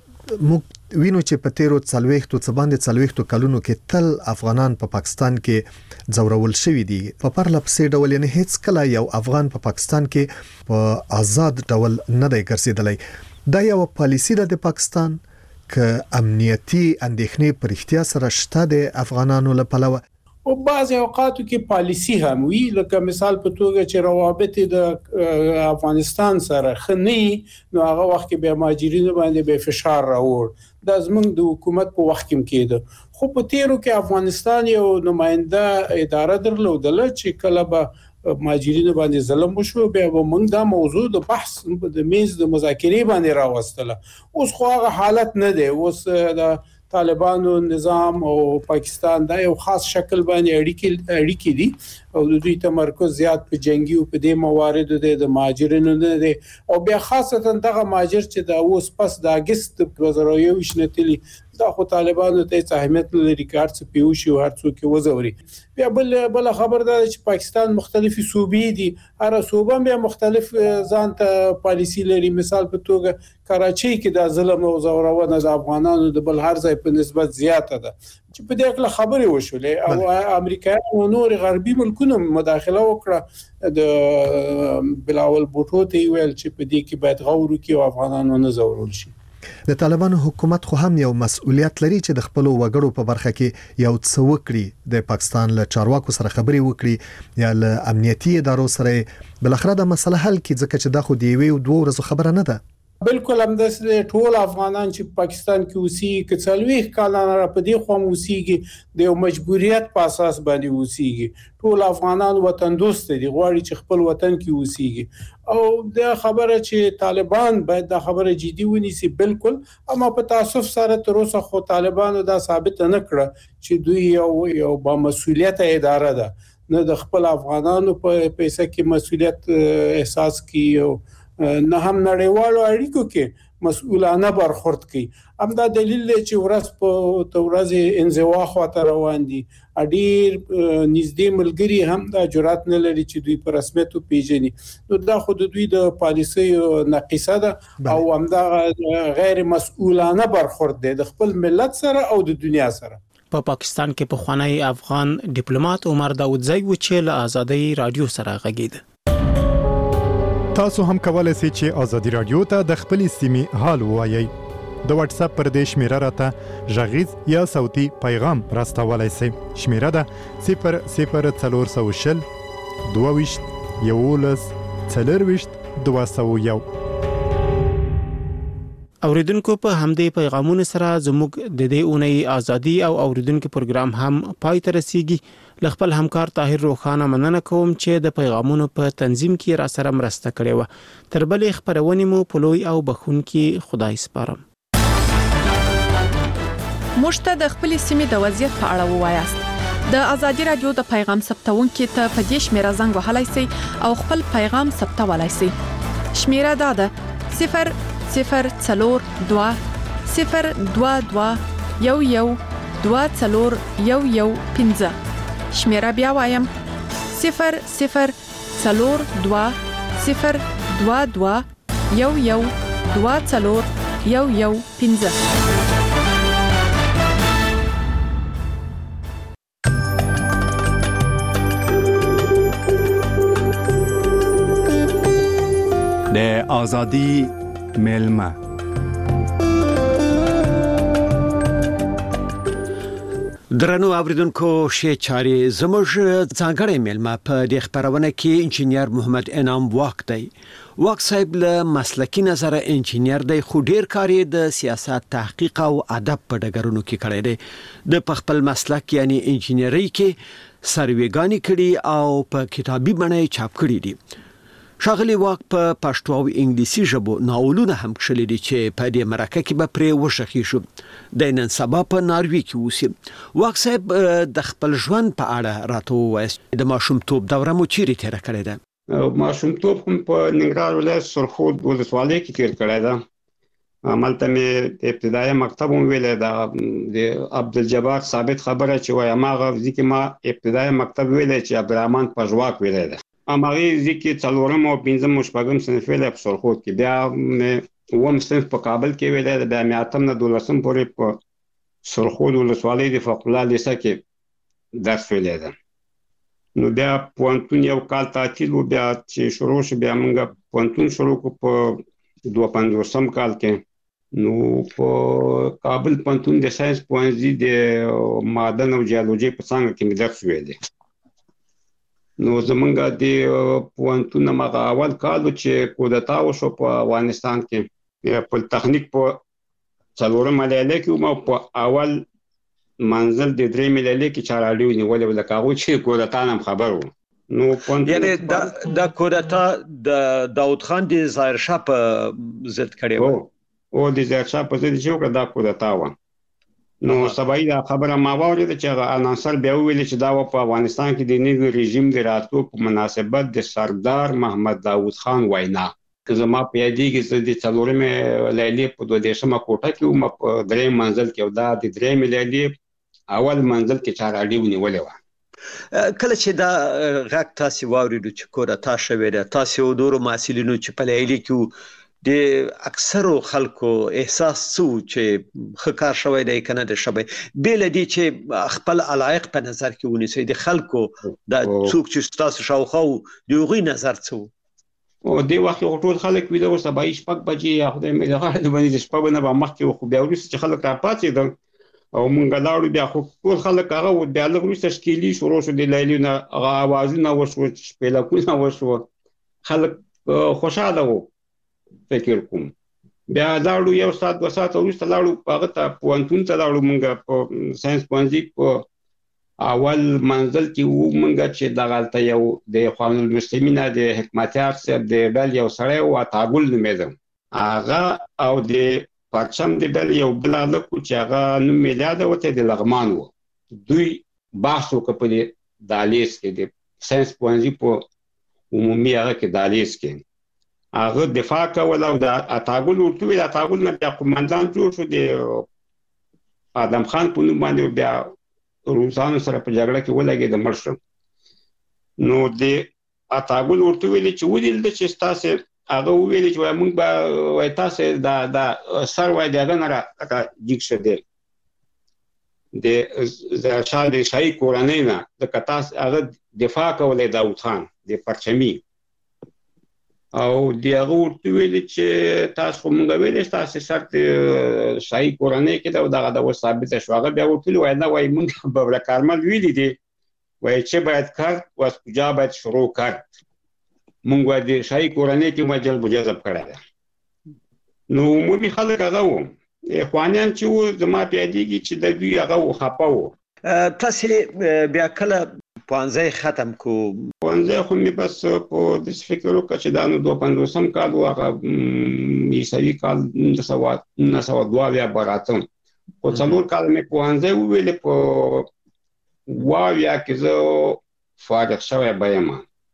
موږ وینو چې په تیرو څلويختو څه باندې څلويختو کلونو کې تل افغانان په پا پاکستان کې ځورول شوي دي. په پرله پسې ډول یعنی هیڅ کله یو افغان په پا پاکستان کې په آزاد ډول نه دی ګرځیدلی. دا یو پالیسی ده د پاکستان که امنیتي اندېښنې پر اختیار سره شته د افغانانو لپاره، او بعض اوقاتو کې پالیسی هم وی، لکه مثال په توګه چې روابط د افغانستان سره خني، نو هغه وخت کې به مهاجرینو باندې به فشار راوړ. دا زمونږ د حکومت په وخت کې کېده. خو په تیرو کې افغانستان یو نماینده اداره درلودله چې کله به مهاجرینو باندې ظلم وشو، بیا به موږ دا موضوع د بحث د میز د مذاکرې باندې راوستله. اوس خو هغه حالت نه دی. اوس د طالبانو نظام او پاکستان دا یو خاص شکل باندې اړیکې اړیکې دي او د دوی تمرکز زیات په جنگي او په دې مواردو د مهاجرینو نه دي، او بیا خاصتا دغه مهاجر چې دا اوس پس د اگست دوه زره یو نتلی دا خو طالبانو ته اهمیت لري کار څه پیوشي او هر څوک وزوري. بیا بل بل خبر ده چې پاکستان مختلفي صوبې دي، هر صوبه بیا مختلف ځان ته پالیسی لري. مثال په توګه کراچۍ کې د ظلم او زورونه د افغانانو د بل هر ځای په نسبت زیاته ده چې په دې اړه خبرې وشولې او امریکا او نور غربي ملکونو مداخله وکړه. د بلاول بوټو ته ویل چې په دې کې باید غور وکړي او افغانانو نه زورول شي. د طالبانو حکومت خو هم یو مسؤلیت لري چې د خپل وګړو په برخه کې یو څه وکړي، د پاکستان له چارواکو سره خبرې وکړي یا له امنیتي ادارو سره، بل اخر د مسله حل کړي، ځکه چې دا خو دی وی او دوه ورځې خبره نه ده. بالکل هم د ټول افغانان چې پاکستان کې اوسېږي که څلوېښت کاله را په دې خوا اوسېږي د یو مجبوریت په اساس باندې اوسېږي. ټول افغانان وطن دوست دي، غواړي چې خپل وطن کې اوسېږي. او دا خبره چې طالبان باید دا خبره جدي ونیسي بالکل، اما په تاسف سره تر اوسه خو طالبانو دا ثابت نه کړه چې دوی یو یو با مسؤلیت اداره ده، نه د خپل افغانانو په پیسې کې مسؤلیت احساس کوي، نه هم نړیوالو اړیکو کې مسؤلانه برخورد کوي. همدا دلیل دی چې ورځ په تورځ انزوا خواته روان دي. اډیر نږدې ملګری هم دا جرأت نه لري چې دوی په رسمیت پیژني. نو دا خود دوی د پالیسي ناقصه ده او همدا غیر مسؤلانه برخورد دی د خپل ملت سره او د دنیا سره. په پا پاکستان کې په خوانی افغان ډیپلوماټ عمر داودزی و چې له آزادۍ رادیو سره غږیده. تاسو هم کولای شئ چې آزادي رادیو ته د خپل سیمې حال ووایئ. د واتس اپ پر دې شمیره راته ژغیز یا صوتي پیغام راستولای شئ. شمیره ده صفر صفر څلور سوه شل دوه ویشت یولس څلرویشت دوه سوه یو. اوریدونکو په همدې پیغامونو سره زموږ د دې اونۍ ازادي او اوریدونکو پروګرام هم پای ته رسیږي. لخپل همکار طاهر روخانه مننه کوم چې د پیغامونو په تنظیم کې را سره مرسته کړې و. تر بلې خبرونه مو په لوی او بخونکي خدای سپارم. مشته د خپل سیمې د وضعیت په اړه ووایاست. د ازادي رادیو د پیغام ثبتونکو ته په دې شمیره زنګ وهلای شئ او خپل پیغام ثبتولای شئ. شمیره دا ده صفر صفر څلور دوه صفر دوه دوه یو یو دوه څلور یو یو پنځه. شمیره بیا وایم صفر صفر څلور دوه صفر دوه دوه یو یو دوه څلور یو یو پنځه. د آزادی ملما درنو اوریدونکو شی چاري زموږ ځانګړی ملما په دې خبرونه کې انجینیر محمد انعام واک دی. واک صاحب له مسلکی نظر انجینیر دی، خو ډیر کاری د سیاست تحقیق او ادب په ډګرونو کې کړی دی. د خپل مسلک یعنی انجینری کې سرویګانی کړي او په کتابي بڼه چاپ کړي دي. شاغلی واک په پښتو او انګلیسي ژبو ناولونه هم کښلي دي چې په دې مرکه کې به پرې وشخي شو. د نن سبا په ناروی کې اوسي. واک صاحب د خپل ژوند په اړه راته ووایاست. د ماشومتوب دوره مو چیرې تېره کړې ده؟ ماشومتوب هم په ننګرهار ولایت سرخود ولسوالۍ کې تېر کړی ده. عملته مې ابتدایي مکتب هم ویلې د د عبدالجبار ثابت خبره چې وایي هماغه ځکه ما ابتدایي مکتب ویلې چې عبدالرحمن پژواک ویلی دی هماغې ځکه څلورم او پنځم او شپږم صنف ویلی په سرخود کې بیا مې اووم صنف په کابل کې ویلی دی بیا مې اتم نه دولسم پورې په سرخود ولسوالۍ د فقر الله لیسه کې درس ویلی دی نو بیا پوهنتون یو کال تعطیل و بیا چې شروع شو بیا موږ پوهنتون شروع کړو په دوه پنځوسم کال کې نو په کابل پوهنتون د ساینس پوهنځي د معدن او جیولوژي په څانګه کې مې درس ویلی نو زمونږ د پوهنتون هماغه اول کال و چې کودتا وشو په افغانستان کې پولیتخنیک په څلورم لیلیه کې وم او په اول منزل د درېیمې لیلیې کې چاراډي ونیولې وه لکه هغوی چې کودتا نه هم خبر وو نو یعنې دا کودتا د داود خان د ظاهرشاه په ضد کړې وه او د ظاهرشاه په ضد چې وکړه دا کودتا وه نو سبایي دا خبره ما واورېده چې هغه انانسر بیا وویلې چې دا و په افغانستان کې د نوي رژیم د راتلو په مناسبت د سردار محمد داود خان وینا که زما په یادېږي زه د څلورمې لیلیې په دوه دېرشمه کوټه کې وم په درېیم منزل کې او دا د درېیمې لیلیې اول منزل کې چاراډي ونیولې وه کله چې دا غږ تاسې واورېدو چې کودتا شوې ده تاسې او نورو محصلینو چې په لیلیه کې د اکثرو خلکو احساس څه و چې ښه کار شوی دی که نه دی شوی بې له دې چې خپل علایق په نظر کې ونیسئ د خلکو دا څوک چې ستاسو شاوخوا و د هغوی نظر څه و او دې وخت کې ټول خلک ویده وو سبایي شپږ بجې یا خدای مې د غاړې باندې د شپږو نه به مخکې وو خو بیا وروسته چې خلک راپاڅېدل او مونږ لاړو بیا خو ټول خلک هغه و بیا لږ وروسته شکیلي شروع شو د لیلیو نه هغه اوازونه وشوه شپېلکونه وشوه خلک خوشحاله وو فکر کوم بیا لاړو یو ساعت دوه ساعته وروسته لاړو هغه ته پوهنتون ته لاړو مونږ په ساینس پوهنځي په اول منزل کې وو مونږ چې دغلته یو د اخوان المسلمین د حکمتیار صاحب د بل یو سړی و عطاګل نومېده هغه او د پرچم د بل یو بل هلک و چې هغه نوم مې یاده ورته د لغمان و دوی بحث وکړه په دې دهلیز کې د ساینس پوهنځي په عمومي هغه کې دهلیز کې هغه دفاع کوله او د عطاګل ورته وویل عطاګل نه بیا قومندان جوړ شو د ادم خان په نوم باندې بیا روسانو سره په جګړه کې ولګېد مړ شو نو د عطاګل ورته ویلي چې ولیدل چې ستاسې هغه وویلي چې وایي موږ به وایي تاسې دا دا سر وایي د هغه نه را جګ شه دی د ظاهرشاه د شاهي کورنۍ نه ځکه تاسې هغه دفاع کولی داود خان د پرچمي او د هغه ورته ویلي چې تاسو خو مونږ ویلې ستاسې سر د شاهي کورنۍ کې ده او دغه د اوس ثابته شو هغه بیا ورته ویلي وایي نه وایي مونږ ببره کارمل ویلي دي وایي چه باید کرد و از کجا باید شروع کرد مونږ وایي د شاهي کورنۍ کې ما جلب و جذب کړی ده نو عمومي خلک هغه وو اخوانیان چې وو زما په یادېږي چې د دوی هغه و خفه وو تاسې بیا کله پوهنځی ختم کو پوهنځی خو مې بس په داسې فکر وکړه چې دا نو دوه پنځوسم کال و هغه عیسوي کال نولس سوه دوه اویا به راتم خو څلور کاله مې پوهنځی وویلې په اوه اویا کې زه فارغ شوی به یم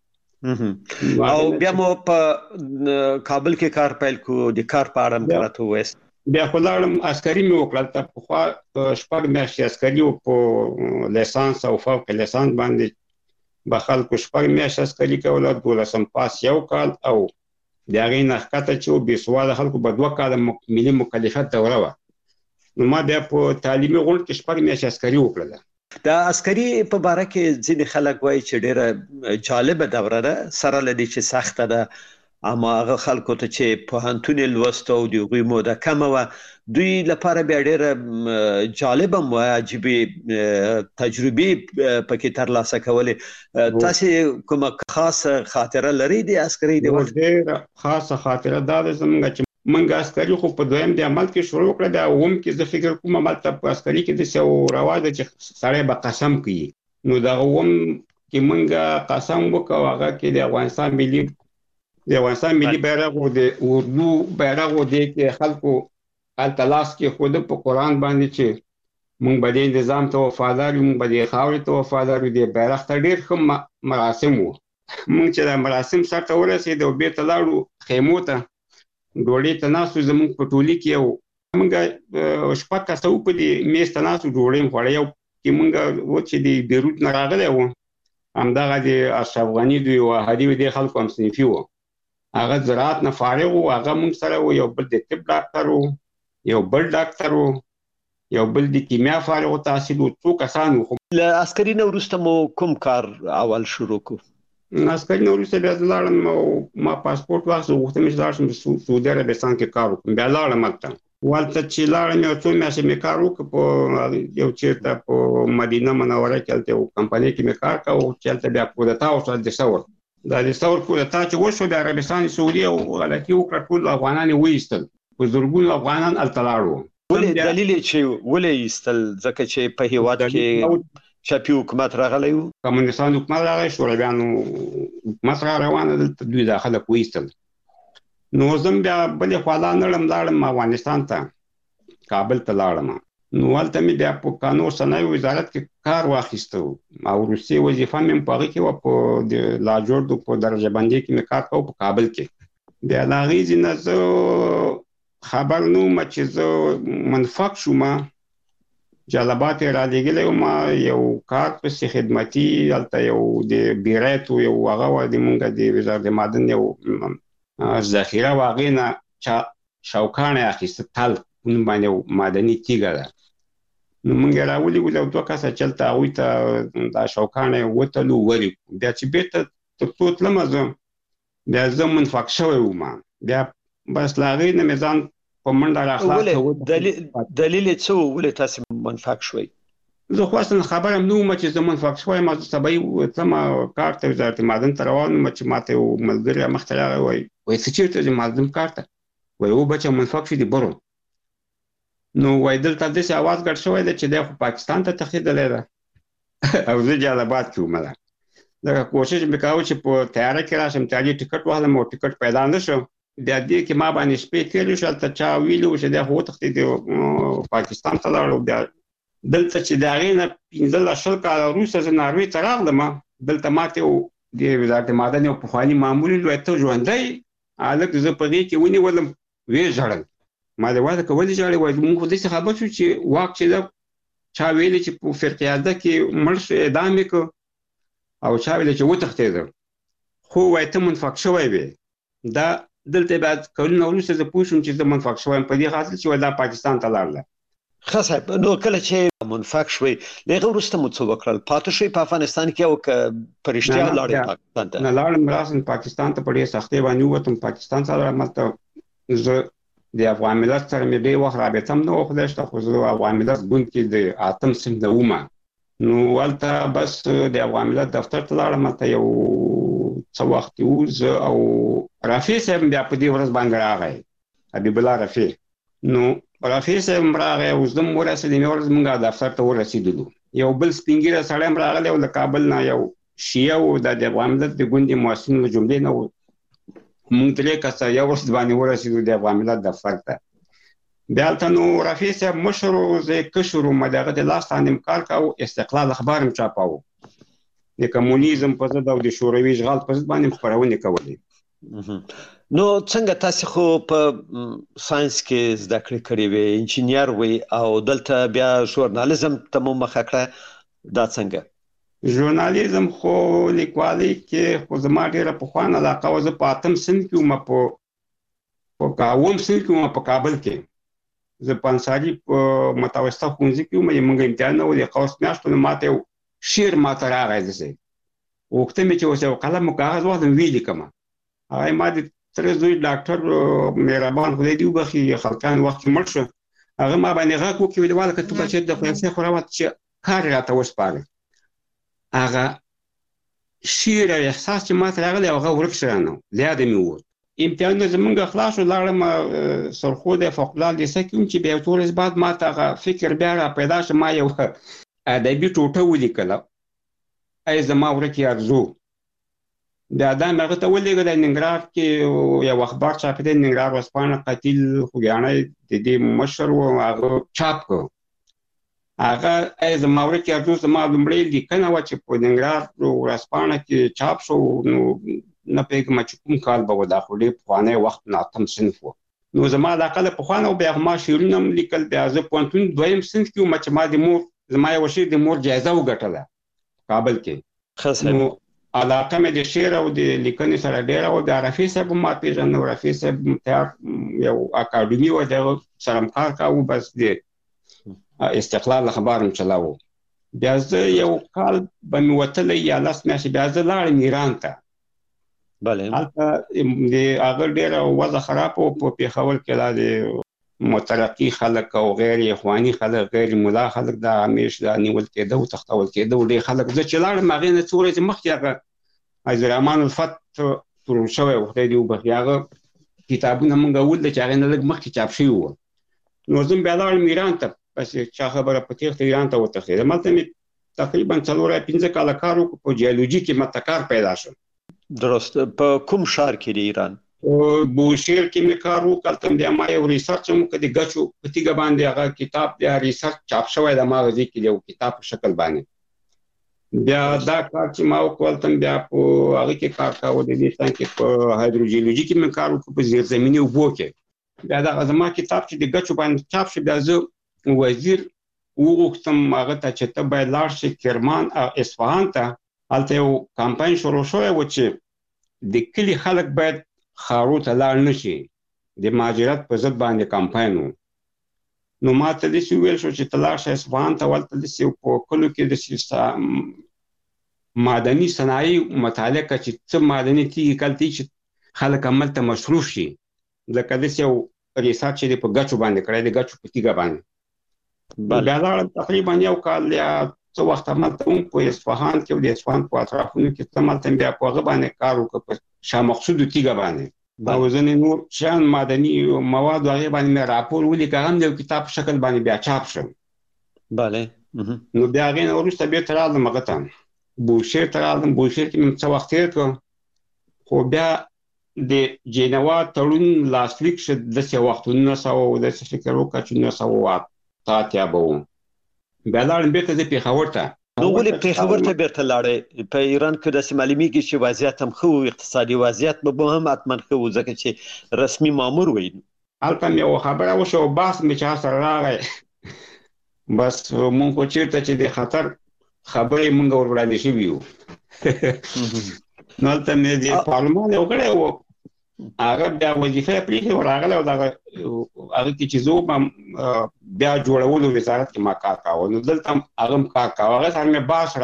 او بیا مو په کابل کې کار پیل کو د کار په اړه مې راته ووایاست بیا خو لاړم عسکري مې وکړه هلته پخوا شپږ میاشتې عسکري و په لیسانس او فوق لیسانس باندې به خلکو شپږ میاشتې عسکري کوله دولسم پاس یو کال او د هغې نه ښکته چې و بې سواده خلکو به دوه کاله ملي مکلفیت دوره وه نو ما بیا په تعلیمي غونډ کې شپږ میاشتې عسکري وکړله د عسکري په باره کې ځینې خلک وایي چې ډېره جالبه دوره ده سره له دې چې سخته ده اما هغه خلکو ته چې پوهنتون یې لوسته او د هغوی موده کمه وه دوی لپاره بیا ډېره جالبه هم وه عجیبې تجربې پکې ترلاسه کولې تاسې کومه خاصه خاطره لرئ د عسکري د وخت ډېره خاصه خاطره دا ده زموږ چې موږ عسکري خو په دویم د عمل کې شروع کړه بیا اووم کې زه فکر کوم هملته په عسکري کې داسې یو رواج ده چې سړی به قسم کوي نو دغه اووم کې موږ قسم وکړو هغه کې د افغانستان ملي د افغانستان ملي بیرغ و د اردو بیرغ و دی کې خلکو هلته لاس کېښوده په قرآن باندې چې موږ به دې نظام ته وفادار یو موږ به دې خاورې ته وفادار یو دې بیرغ ته ډېر ښه مراسم و موږ چې دا مراسم سر ته ورسېدو بېرته لاړو خیمو ته ډوډۍ ته ناسو زموږ په ټولي کې یو موږ شپږ کسه وو په دې میز ته ناسو ډوډۍ خوړه یو کې موږ و چې د بیروت نه راغلی وو همدغه د اشرف غني دوی وهادي د خلکو هم صنفي وو هغه زراعت نه فارغ وو هغه موږ سره وو یو بل د طب ډاکټر وو یو بل ډاکټر وو یو بل د کیمیا فارغ التحصیل وو څو کسان وو له عسکري نه وروسته مو کوم کار اول شروع کو عسکري نه وروسته بیا لاړم او ما پاسپورت واخیست غوښتم چې لاړ شم سعودي عربستان کې کار وکړم بیا لاړم هلته والته چې لاړم یو څو میاشتې مې کار وکړ په یو چېرته په مدینه منوره کې هلته یو کمپنۍ کې مې کار کوه چې هلته بیا کودتا وشوه د ثور دا د ثور کودتا چې وشوه د عربستان سعودي او غلطي وکړه ټول افغانان یې وایستل په زرګونو افغانان هلته لاړ وو ولې دلیل یې چې ولې ایستل ځکه چې په هیواد کې چاپي حکومت راغلی و کمونستان حکومت راغی شورویانو حکومت را روانه دلته دوی دا خلک وایستل نو زم بیا بلې خوا لاړم لاړم افغانستان ته کابل ته لاړم نو هلته مې بیا په قانون صنایع وزارت کې کار واخیسته او وروستۍ وظیفه مې په هغې کې وه په د لاجوردو په درجه بندۍ کې مې کار کوه په کابل کې بیا له هغې ځینه زه خبر نه وم چې زه منفق شوم جلبات یې رالېږلی وم یو کار پسې خدمتي هلته یو د بیریت و یو هغه وه د مونږ د وزارت معدن یو ذخیره و هغې نه چا شوکاڼی اخیسته تل نوم باندې یو معدني تیږه ده نو مونږ یې راولېږلو یو دوه کسه چې هلته هغوی ته دا شوکاڼی وتلو ورې بیا چې بیرته تر څو تلمه زه بیا زه منفق شوی وم بیا بس له هغې نه مې ځان په منډه راخلاص دلیل یې څه و ولې تاسې منفق شوئ زه خو اصلا خبر هم نه وم چې زه منفق شوی یم زه سبا تلمه کار ته وزارت معدن ته روان وم چې ماته یو ملګري مخته راغی وایي وایي څه چېرته ځې معدن کار ته وایي او بچه منفق شو دي برو نو وایي دلته داسې اواز ګډ شوی دی چې دی خو پاکستان ته تښتېدلی ده او زه جلاباد کې وم لکه کوشش مې کاوه چې په تیاره کې راشم تیارې ټکټ واخلم او ټکټ پیدا نه شو بیا دې کې ما باندې شپې تېرې شو هلته چا ویلي و چې دی خو وتښتېد پاکستان ته لاړ بیا دلته چې د هغې نه پنځلس شل کاله وروسته زه ناروې ته راغلم دلته ماته یو د وزارت معدن یو پخواني مامور ویل ته ژوندی هلک زه په دې کې ونیولم ویې ژړل ما د واده که ولې ژاړې وایي موږ خو داسې خبر شو چې واک چې ده چا ویلي چې په فرقیاده کې مړ شو اعدام یې کړ او چا ویلي چې وتښتېده خو وایي ته منفق شوی وې دا دلته بیا کلونه وروسته زه پوه شوم چې زه منفق شوی یم په دې خاطر چې وایي دا پاکستان ته لاړله ښه صاحب نو کله چې منفق شوئ له هغې وروسته مو څه وکړل پاتې شوئ په افغانستان کې او که په رښتیا لاړئ پاکستان ته نه لاړم راسم پاکستان ته په ډېرې سختۍ باندې ووتم پاکستان ته لاړم هلته زه د افغان ملت سره مې ډېر وخت رابطه هم نه وه خدای شته خو زه افغان ملت ګوند کې د اتم صنف نه وم نو هلته بس د افغان ملت دفتر ته لاړم هلته یو څه وخت و زه او رفیع صاحب بیا په دې ورځ باندې راغی حبیب الله رفیع نو رفیع صاحب راغی او زه هم ورسېدم یوه ورځ مونږ دفتر ته ورسېدلو یو بل سپین ږیری سړی هم راغلی او له کابل نه یو شیعه و دا د افغان ملت د ګوند د محسنینو له جملې نه و مونږ درې کسه یو ورځ باندې ورسېدو د افغان ملت دفتر ته بیا هلته نو رفیع صاحب مشر و زه یې کشر وم د هغه د لاس لاندې م کار کوه استقلال اخبار هم چاپاوه د کمونیزم په ضد او د شوروي اشغال په ضد باندې خپرونې کولې نو څنګه تاسې خو په ساینس کې زده کړې کړې وې انجینیر وې او دلته بیا ژورنالیزم ته مو مخه کړه دا څنګه ژورنالیزم خو لیکوالۍ کې خو زما ډېره پخوانه علاقه وه زه په اتم صنف کې وم په اووم صنف کې وم په کابل کې زه په انصاري په متوسطه ښوونځي کې وم موږ امتحانونه و د قوس میاشتو نه ماته یو شعر ماته راغی داسې غوښتم مې چې اوس یو قلم او کاغذ واخلم ویې لیکمه هغه ما د تره زوی ډاکټر مهربان خدای دې وبخي خلقان وخت کې مړ شو هغه ما باندې غږ وکړي ویل واله که تو به چېرته د فرانسې خو راوت چې کار یې راته وسپاره هغه شعر او احساس چې ماته راغلی هغه ورک شو رانه له یاده مې ووت امتحانونه زمونږ خلاص شو لاړم سرخود فوقالعاده لیسه کې وم چې بیا یو څو ورځې بعد ما ته هغه فکر بیا را پیدا شو ما یو ادبي ټوټه ولیکله ای زما ورکې ارزو بیا دا مې هغه ته ولېږله ننګرهار کې یو اخبار چاپېده ننګرهار ورځپاڼه قتیل خوږیاڼی د دې مشر و هغه چاپ کړ هغه ای زما ورکې ارزو زما لومړۍ لیکنه وه چې په ننګرهار ورځپاڼه کې چاپ شو نو نه پوهېږم چې کوم کال به و دا خو ډېر پخوانی وخت نه اتم صنف و نو زما علاقه د پخوانه بیا ما شعرونه هم لیکل بیا زه پوهنتون دویم صنف کې وم چې ما د مور زما یو شعر د مور جایزه وګټله کابل کې نو علاقه مې د شعر او د لیکنې سره ډېره وه بیا رفیع صاحب هم ما پېژنه رفیع صاحب یو اکاډمي وه د هغه سره هم کار کاوه بس د استقلال اخبار هم چلاوه بیا زه یو کال به مې وتلی یا لس میاشتې بیا زه لاړم ایران ته بله هلته د هغه ډېره وضع خراب وه په پېښور کې دا د مترقي خلک او غیر اخواني خلک غیر ملا خلک دا همیش دا نیول کېده او تختول کېده ډېر خلک زه چې لاړم هغې نه څو ورځې مخکې هغه عزیزالرحمن الفت ترور شوی و خدای دې وبخښي هغه کتابونه موږ ولده چې هغې نه لږ مخکې چاپ شوي وو نو زه بیا لاړم ایران ته بس چا خبره په تېښته ایران ته وتښتېدم هلته مې تقریبا څلور یا پنځه کاله کار وکړو په جیولوجي کې ماته کار پیدا شو درست په کوم ښار کې د ایران بوشهر کې مې کار وکړ هلته بیا ما یو ریسرچ هم وکړ د ګچو په تیږه باندې هغه کتاب بیا ریسرچ چاپ شوی د ما غځې کې یو کتاب په شکل باندې بیا دا کار چې ما وکړ هلته بیا په هغه کې کار کاوه د دې څنګ کې په هایدروجیولوژي کې مې کار وکړ په زیرزمیني اوبو کې بیا دغه زما کتاب چې د ګچو باندې چاپ شو بیا زه وزیر وغوښتم هغه ته چې ته باید لاړ شې کرمان او اصفهان ته هلته یو کمپاین شروع شوی و چې د کلي خلک باید ښارو ته لاړ نه شي د مهاجرت په ضد باندې کمپاین و نو ما ته داسې وویل شو چې ته لاړ شه اصفهان ته هلته داسې په کلو کې داسې معدني صنایع مطالعه کړه چې څه معدني تیږې کلتې چې خلک هملته مصروف شي لکه داسې یو ریسرچ چې دی په ګچو باندې کړی د ګچو په تیږه باندې بیا لاړم تقریبا یو کال یا څه وخت هملته هم په اصفهان کې او د اصفهان په اطرافونو کې څه هملته بیا په هغه باندې کار وکړ په شاه مقصودو تیږه باندې او ځینې نور شیان معدني مواد هغې باندې مې راپور ولیکه هم د یو کتاب په شکل باندې بیا چاپ شم بله نو بیا هغې نه وروسته بېرته راغلم هغه ته بوشهر ته راغلم بوشهر کې مې څه وخت تېر کړ خو بیا د جنوا تړون لاسلیک شو داسې وخت نولس سوه داسې فکر وکړه چې نولس سوه اته اتیا به و بیا لاړم بېرته زه پېښور ته نو ولې پېښور ته بېرته لاړې په ایران کې داسې معلومیږي چې وضعیت هم ښه و اقتصادي وضعیت به هم حتما ښه و ځکه چې رسمي مامور وی هلته مې یوه خبره وشوه او بحث مې چا سره راغی بس مونږ خو چېرته چې د خطر خبرې مونږ ور وړاندې شوي وو نو هلته مې د پارلمان یو غړی و هغه بیا وظیفه یې پرېښې وه راغلی او دغه هغه کې چې زه وم بیا جوړولو وزارت کې ما کار کاوه نو دلته هم هغه هم کار کاوه هغه سره مې بحث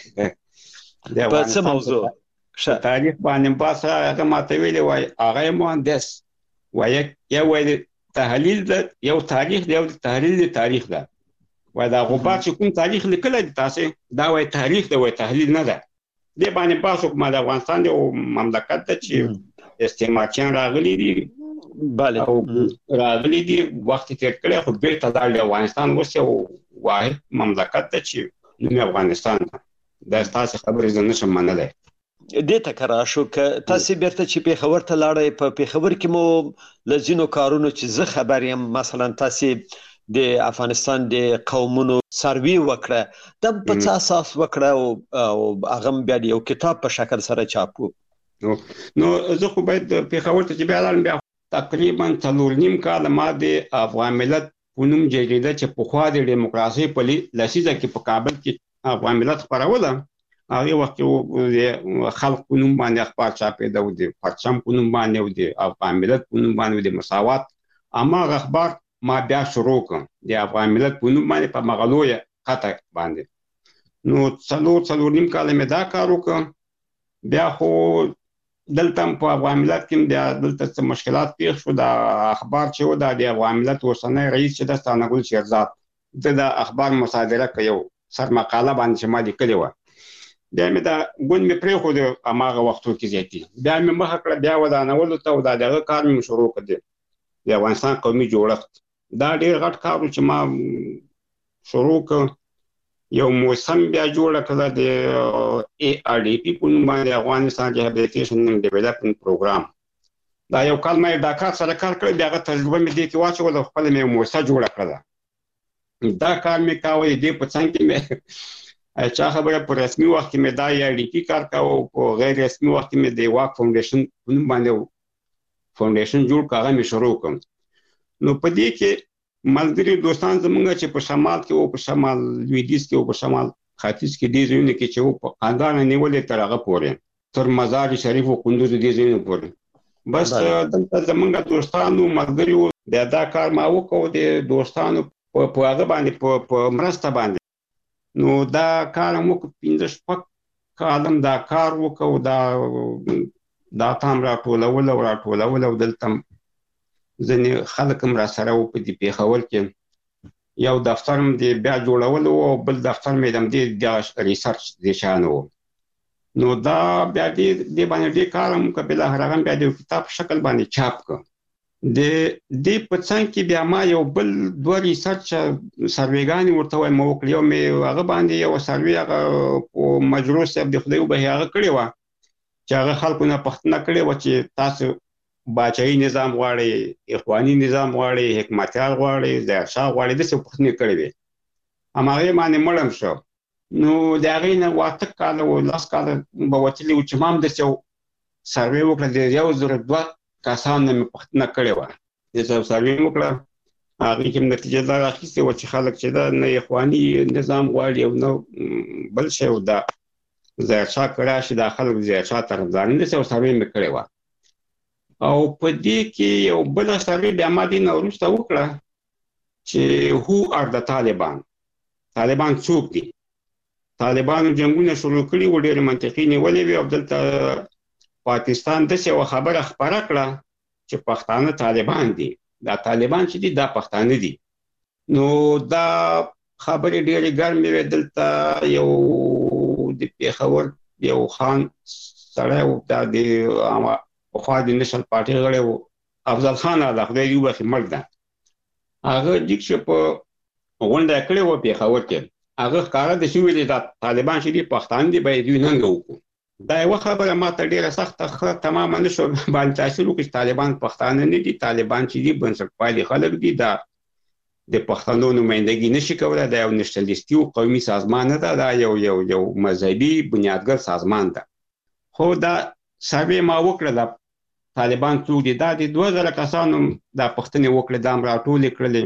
راغی په څه موضوع تاریخ باندې بحث راغی هغه ماته ویلې وایي هغه یې مهندس وایي یو وایي تحلیل د یو تاریخ دی او د تحلیل د تاریخ ده وایي دا غبار چې کوم تاریخ لیکلی دی تاسې دا وایي تاریخ دی وایي تحلیل نه ده دې باندې بحث وکړو ما د افغانستان یو مملکت ده چې استعمارچیان راغلي دي بله او راغلي دي وخت یې تېر کړی خو بېرته لاړ دی افغانستان اوس یو واحد مملکت ده چې نوم یې افغانستان ده دا ستاسې خبرې زه نشم منلی دې ته که راشو که تاسې بیرته چې پېښور ته لاړئ په پېښور کې مو له ځینو کارونو چې زه خبر یم مثلا تاسې د افغانستان د قومونو سروي وکړه دا په څه اساس وکړه او هغه بیا د یو کتاب په شکل سره چاپ کړو نو زه خو باید پېښور ته چې بیا لاړم بیا تقریبا څلور نیم کاله ما د افغان ملت په نوم جریده چې پخوا د ډیموکراسۍ په لسیزه کې په کابل کې افغان ملت خپروله هغې وخت کې د خلق په نوم باندې اخبار چاپېده او د پرچم په نوم باندې او د افغان ملت په نوم باندې د مساوات هماغه اخبار ما بیا شروع کړم د افغان ملت په نوم باندې په مغلو یې خطه باندې نو څلور څلور نیم کاله مې دا کار وکړ بیا خو دلته په افغان ملت کې بیا دلته څه مشکلات پیښ شو دا اخبار چې و دا د افغان ملت اوسنی رئیس چې ده ستانګل شیرزاد ده د اخبار مصادره که یو سر مقاله باندې چې ما لیکلې وه بیا مې دا ګوند مې پرېښود هماغه وختو کې زیاتي بیا مې مخه کړه بیا ودانولو ته او دا د هغه کار مې شروع کړ د افغانستان قومي جوړښت دا ډېر غټ کار و چې ما شروع کړ یو موسم بیا جوړه کړه د ای آر ډي پي په نوم باندې افغانستان ریهابلیټیشن اینډ ډیولپمنټ پروګرام دا یو کال ما د کار سره کار کړی بیا هغه تجربه مې دې کې واچوله او خپله مې موسسه جوړه کړله دا کار مې کاوه د دې په څنګ کې مې چا خبره په رسمي وخت کې مې دا ای آر ډي پي کار کاوه او په غیر رسمي وخت کې مې د واک فاونډیشن په نوم باندې فاونډیشن جوړ کړ هغه مې شروع کړم نو په دې کې ملګری دوستان زمونږ چې په شمال کې او په شمال لویدیځ کې او په شمال ختیځ کې دې ځایونه کې چې په خاندان نیولې تر هغه پورې تر مزار شریف او کندوز دې ځایونه پورې بس دلته زمونږ دوستانو ملګریو بیا دا کار ما وکړو د دوستانو په هغه باندې په مرسته باندې نو دا کار مو پنځه شپږ کالم دا کار وکړو دا دا تام را ټولول او را ټولول او دلته ځینې خلک هم را سره و په دې پېښور کې یو دفتر هم د بیا جوړول او بل دفتر مې هم د ریسرچ د شان و نو دا بیا دې باندې ډېر کار هم وکړ بالاخره هغه بیا د کتاب شکل باندې چاپ کړ د دې په څنګ کې بیا ما یو بل دوه ریسرچ سروېګانې ورته وایم وکړې او مې هغه باندې یو سروې هغه په مجروح صاحب د خدای وبهي هغه کړې وه چې هغه خلکو نه پوښتنه کړې وه چې تاسو باچایي نظام غواړئ اخواني نظام غواړئ حکمتیار غواړئ ظاهرشاه غواړئ داسې پوښتنې کړې وې هماغې باندې مړم شو نو د هغې نه اته کاله و لس کاله به وتلي وو چې ما هم داسې یو سروې وکړه د یو زره دوه کسانو نه مې پوښتنه کړې وه داسې سروې مې وکړه هغې کې مې نتیجه دا راخیستې وه چې خلک چې دا نه اخواني نظام غواړي او نه بل شی و دا ظاهرشاه کړی شي دا خلک ظاهرشاه طرفداران داسې یو سروې مې کړې وه او په دې کې یو بله سروې بیا ما دې نه وروسته وکړه چې هو آر د طالبان طالبان څوک دي طالبانو جنګونه شروع کړي و ډېرې منطقي نیولې وې او دلته پاکستان داسې یوه خبره خپره کړه چې پښتانه طالبان دي دا طالبان چې دي دا پښتانه دي نو دا خبرې ډېرې ګرمې وې دلته یو د پېښور یو خان سړی و دا د پخوا د نشل پارټۍ غړی و افضل خان الله خدای دې وبخښي مړ ده هغه لیک چې په غونډه یې کړې وه پېښور کې هغه ښکاره ده چې ویلې دا طالبان چې دي پښتانه دي باید دوی ننګه وکړو دا یوه خبره ما ته ډېره سخته ښه تمامه نه شو باندې تاثیر وکړي چې طالبان پښتانه نه دي طالبان چې دي بنسټپالي خلک دي دا د پښتنو نمایندګي نشي کولی دا یو نشنلیستي او قومي سازمان نه ده دا یو یو یو مذهبي بنیادګر سازمان ده خو دا سروې ما وکړه دا طالبان څوک دي دا د دوه زره کسانو دا پوښتنې وکړې دا هم راټولې کړلې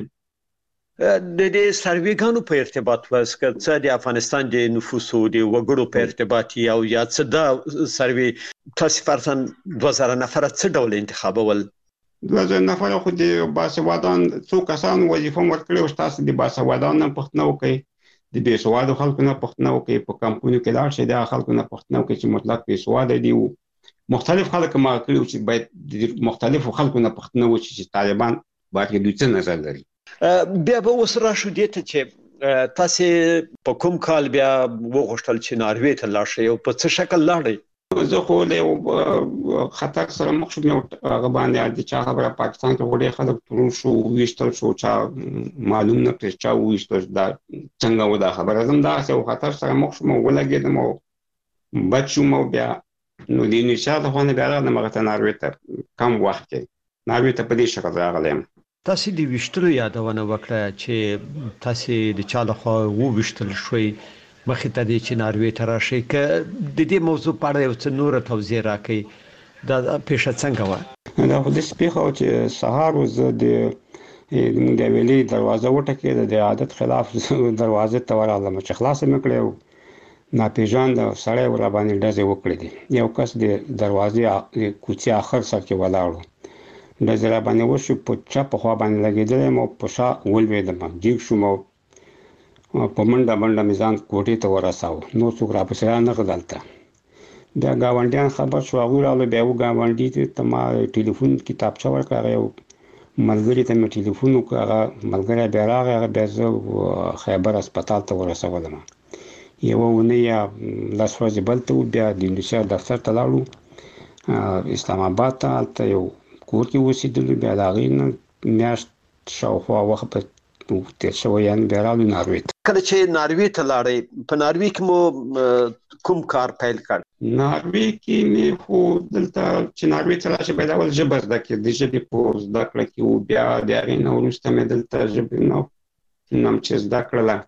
د دې سروېګانو په ارتباط واسکه څه د افغانستان د نفوسو د وګړو په ارتباط او یا څه دا سروې تاسو فرضاً دوه زره نفر څه ډول انتخابول دوه زره نفر خو د باسوادان څو کسانو وظیفه ورکړې او تاسو د باسوادان نه پوښتنه وکړئ د بې سوادو خلکو نه پوښتنه وکړئ په کمپونو کې لاړ شئ د خلکو نه پوښتنه وکړئ چې مطلق بې سواده دي مختلف خلک ما کړي چې باید د مختلفو خلکو نه پوښتنه وشي چې طالبان باید دوی څه نظر لري بیا به اوس راشو دې ته چې تاسو په کوم کال بیا وغوښتل چې ناروې ته لاړ شئ او په څه شکل لاړئ زه خو له خطر سره مخ شوم یو هغه باندې د چا خبره پاکستان کې ډېر خلک ترور شو ویشتل شو چا معلوم نه کړ چا ویشتل دا څنګه و دا خبره زم دا یو خطر سره مخ شوم ولګېدم او بچ شوم او بیا نو د انشاء خو نه بیا راغلم هغه ته ناروې ته کم وخت کې ناروې ته په دې شکل راغلم تاسو د ویشتلو یادونه وکړه چې تاسو د چا لخوا وویشتل شوي مخې ته دې چې ناروې ته راشئ که د دې موضوع په اړه یو څه نوره توضیح راکړئ دا پیښه څنګه وه دا خو داسې پیښه وه چې سهار و زه د زموږ د حویلۍ دروازه وټکېده د عادت خلاف دروازې ته ورغلم چې خلاصه مې کړې و ناپېژانده سړی ور راباندې ډزې وکړې دي یو کس د دروازې د کوڅې اخر سر کې ولاړ و ډزې راباندې وشو په چپه خوا باندې لګېدلی یم او په شا ولوېدم جیګ شوم او په منډه منډه مې ځان کوټې ته ورساوه نور څوک راپسې رانغلل دلته بیا ګاونډیان خبر شو هغوی راغلو بیا یو ګاونډي ته ما ټلیفون کتابچه ورکړه هغه یو ملګري ته مې ټلیفون وکړ هغه ملګری بیا راغی هغه بیا زه خیبر هسپتال ته ورسولم یوه اونۍ یا لس ورځې بلته و بیا د انډوسیا دفتر ته لاړو اسلام آباد ته هلته یو کور کې اوسېدلو بیا د هغې نه میاشت شاوخوا وخت په تېر شوی یعنې بیا راغلو ناروې ته کله چې ناروې ته لاړئ په ناروې کې مو کوم کار پیل کړ ناروې کې مې خو دلته چې ناروې ته راشي باید اول ژبه زده کړې د ژبې په زده کړه کې و بیا د هغې نه وروسته مې دلته ژبې نه هم چې زده کړله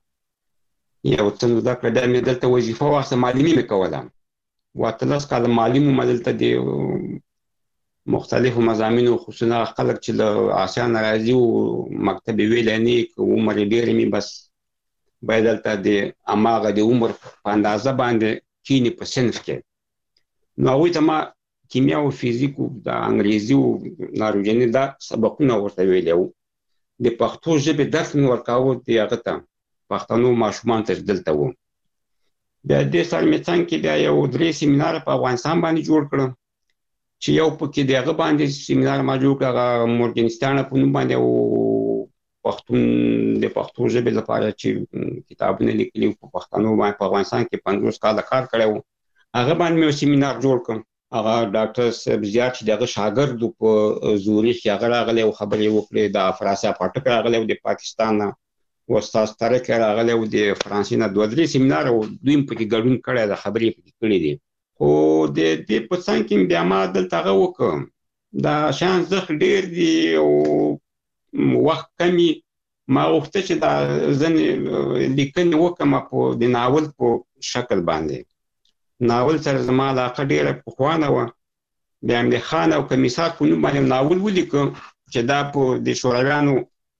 یو څه زده کړه بیا مې دلته وظیفه واخیسته معلمي مې کوله و اتلس کاله معلم وم دلته د مختلفو مضامینو خصوصا خلک چې له آسیان راځي او مکتب ویلانی کو عمر ډیر می بس باید دلته د اماغه د عمر په اندازه باندې کینی په صنف کې نو هغوی ته ما کیمیا او فزیک او د انګریزي او ناروژنې دا سبقونه ورته ویلي وو د پښتو ژبې درس مې ورکاوه د هغه ته پښتنو ماشومان ته دلته وو بیا دې سره مې څنګ کې بیا یو درې سیمینار په افغانستان باندې جوړ کړم چې یو پکې د هغه باندې سیمینار ما جوړ کړ هغه مورګنسټان په نوم باندې او پښتون د پښتو ژبې لپاره چې کتابونه لیکلي په پښتنو باندې په افغانستان کې پنځوس کاله کار کړی وو هغه باندې مې سیمینار جوړ کړم هغه ډاکټر صاحب زیات چې دغه شاګرد په زوریخ کې هغه راغلی او خبرې وکړې د افراسیا پاټک راغلی د پاکستان نه استاد طارق راغلی او د فرانسې نه دوه درې سیمینار او دوی پکې ګډون کړی د خبرې پکې کړې دي خو د دې په څنګ کې بیا ما دلته هغه وکړم دا شان زخ ډېر دي او وخت کمی ما غوښته چې دا ځینې لیکنې وکړم په د ناول په شکل باندې ناول سره زما علاقه ډېره پخوانه وه بیا مې خان او کمیسار په نوم باندې ناول ولیکم چې دا په د شورویانو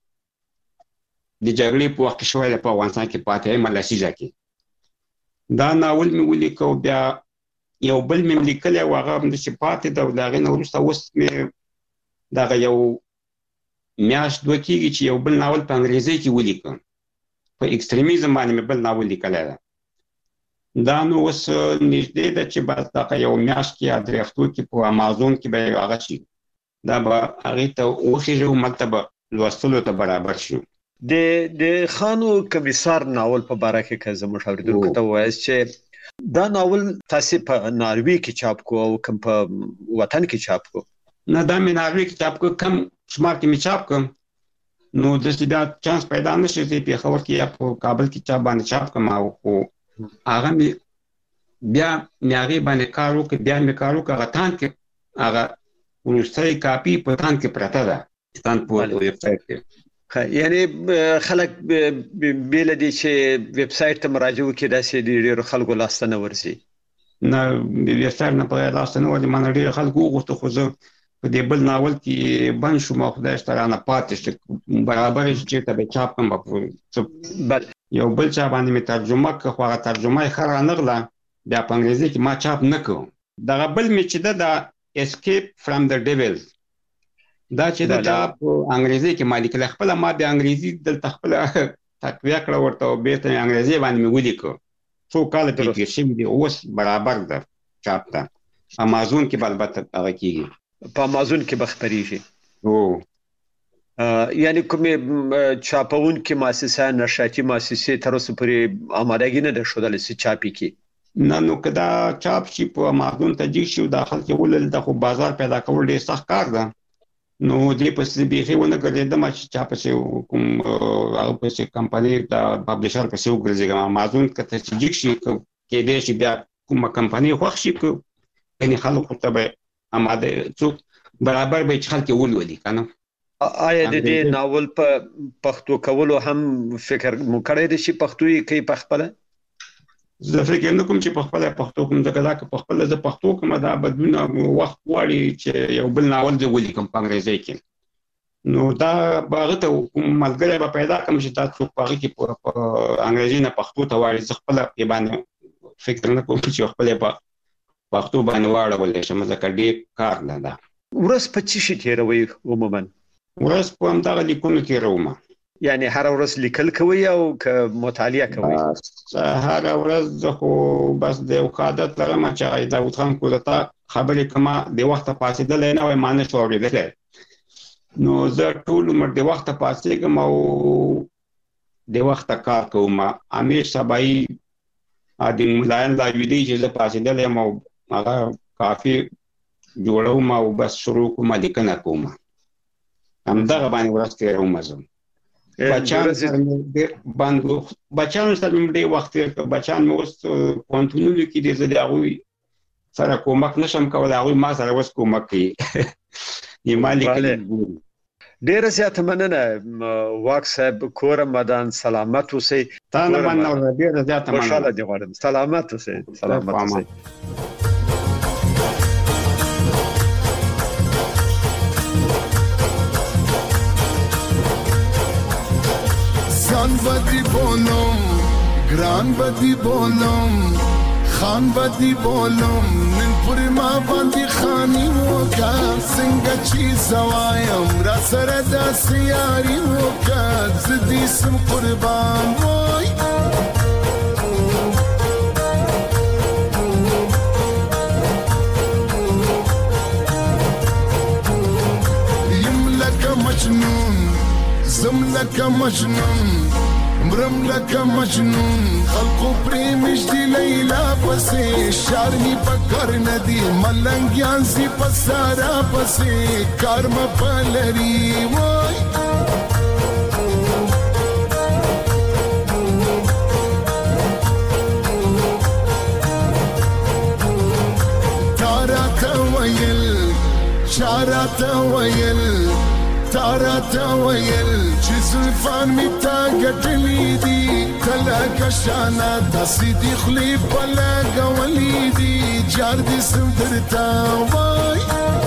د جګړې په وخت کې شوی دی په افغانستان کې په اتیایمه لسیزه کې دا ناول مې ولیکه بیا یو بل مې لیکلی و هغه همداسې پاتې ده او د هغې نه وروسته اوس مې دغه یو میاشت دوه کېږي چې یو بل ناول په انګریزۍ کې ولیکم په ایکستریمیزم باندې مې بل ناول لیکلی ده دا نو اوس نږدې ده چې بس دغه یو میاشت کې یا درې هفتو کې په امازون کې به هغه شي دا به هغې ته وخېږي او ملته به لوستلو ته برابر شي د د خانو کمیسار ناول په باره کې که زموږ اورېدونکو ته ووایاست چې دا ناول تاسې په ناروې کې چاپ کو او کوم په وطن کې چاپ کو نه دا مې ناروې کې چاپ کو کم شمار کې مې چاپ کړم نو داسې بیا چانس پیدا نه شي چې پېښور کې یا په کابل کې چاپ باندې چاپ کړم او خو هغه مې بیا مې هغې باندې کار وکړ بیا مې کار وکړ هغه تان کې هغه وروستی کاپي په تان کې پرته ده تان په ویب سایټ کې یعنی خلک بیل دي چې ویب سایټ ته مراجعه وکړي داسې ډېرو خلکو لاسته نه ورځي نه ویب سایټ نه په لاسته نه ورځي ما نه ډېر خلکو وغوښته خو زه په دې بل ناول کې بند شوم او خدای شته رانه پاتې شو برابر یې چېرته به چاپ کړم بل یو بل چا باندې مې ترجمه کړه خو هغه ترجمه یې ښه رانغله بیا په انګریزي کې ما چاپ نه کړم دغه بل مې چې ده د اسکیپ فرام د ډیول دا چې دا په انګریزي کې ما لیکل خپل ما د انګریزي دلته خپل تقویه کړه ورته او بیرته انګریزي باندې مې ولیکو څو کاله پرې تېر شوي دي اوس برابر ده چاپ ته امازون کې به البته هغه کېږي په امازون کې به خپرېږي او یعنی کومې چاپونکې مؤسسه نشراتي مؤسسې تر اوسه پورې آمادګي نه ده ښودلې چې چاپ یې کړي نه نو که دا چاپ شي په امازون ته جګ شي او دا خلک یې ولل خو بازار پیدا کول ډېر سخت کار ده نو دې پسې بیخي ونه ګرځېدم چې چا پسې کوم هغه پسې کمپنۍ د پبلیشر پسې وګرځېږم امازون که ته چې جګ شي کېدای شي بیا کومه کمپنۍ خوښ شي یعنې خلکو ته به اماده څوک برابر به چې خلک یې ولولي که نه آیا د دې ناول په پښتو کولو هم فکر مو کړی دی چې پښتو یې کوي په خپله زه فکر نه کوم چې په خپله پښتو کوم ځکه دا که په خپله زه پښتو کوم دا بدلونه وخت غواړي چې یو بل ناول زه ولیکم په انګریزۍ کې نو دا به هغه ته کوم ملګری به پیدا کړم چې دا څوک په هغه کې په انګریزي نه پښتو ته واړي زه خپله یې باندې فکر نه کوم چې خپله یې په پښتو باندې واړولی شم ځکه ډېر کار نه ده ورځ په څه شي تېروئ عموما ورځ په همدغه لیکونو تېروم یعنی هر ورځ لیکل کوي او که مطالعه کوي هر ورځ زه خو بس د یو عادت لرم چې داود خان کور ته خبرې کومه د وخته پاڅېدلی نه وای ما نه شو اورېدلی نو زه ټول عمر د وخته پاڅېږم او د وخته کار کوم امیر سبایي د ملایان لا ویدي چې زه پاڅېدلی یم او هغه کافي جوړوم او بس شروع کوم لیکنه کوم همدغه باندې ورځ تېروم زه بچیانو سره مې باندې بچیانو سره مې ډېر وخت تېر کړ بچیان مې اوس پوهنتونونو کې دي زه د هغوی سره کومک نشم کولی هغوی ما سره اوس کومک کوي یې ما لیکلي ګوري ډېره زیاته مننه واک صاحب کوره مدان سلامت اوسئ تا نه مننه ورته ډېره زیاته مننه خوشحاله دې غواړم سلامت اوسئ سلامت اوسئ بدی بولم ګران بدی بولم خان بدی بولم نن پر ما باندې خاني وکا څنګه چې زوایم را سره د سیاري وکا زدي سم قربان وای یم لکه مجنون زم لکه مجنون مرم لکه مجنون خلقو پریمش دی لیلا پسی شارمی پکر ندی ملنگیان سی پسارا پسی کارم پلری وای تارا تویل چارا تویل تارا تویل چې زلفان می تا ګټلې دي کله کشانا داسې دی خلی په لګولې دي جار دې سم درتا وای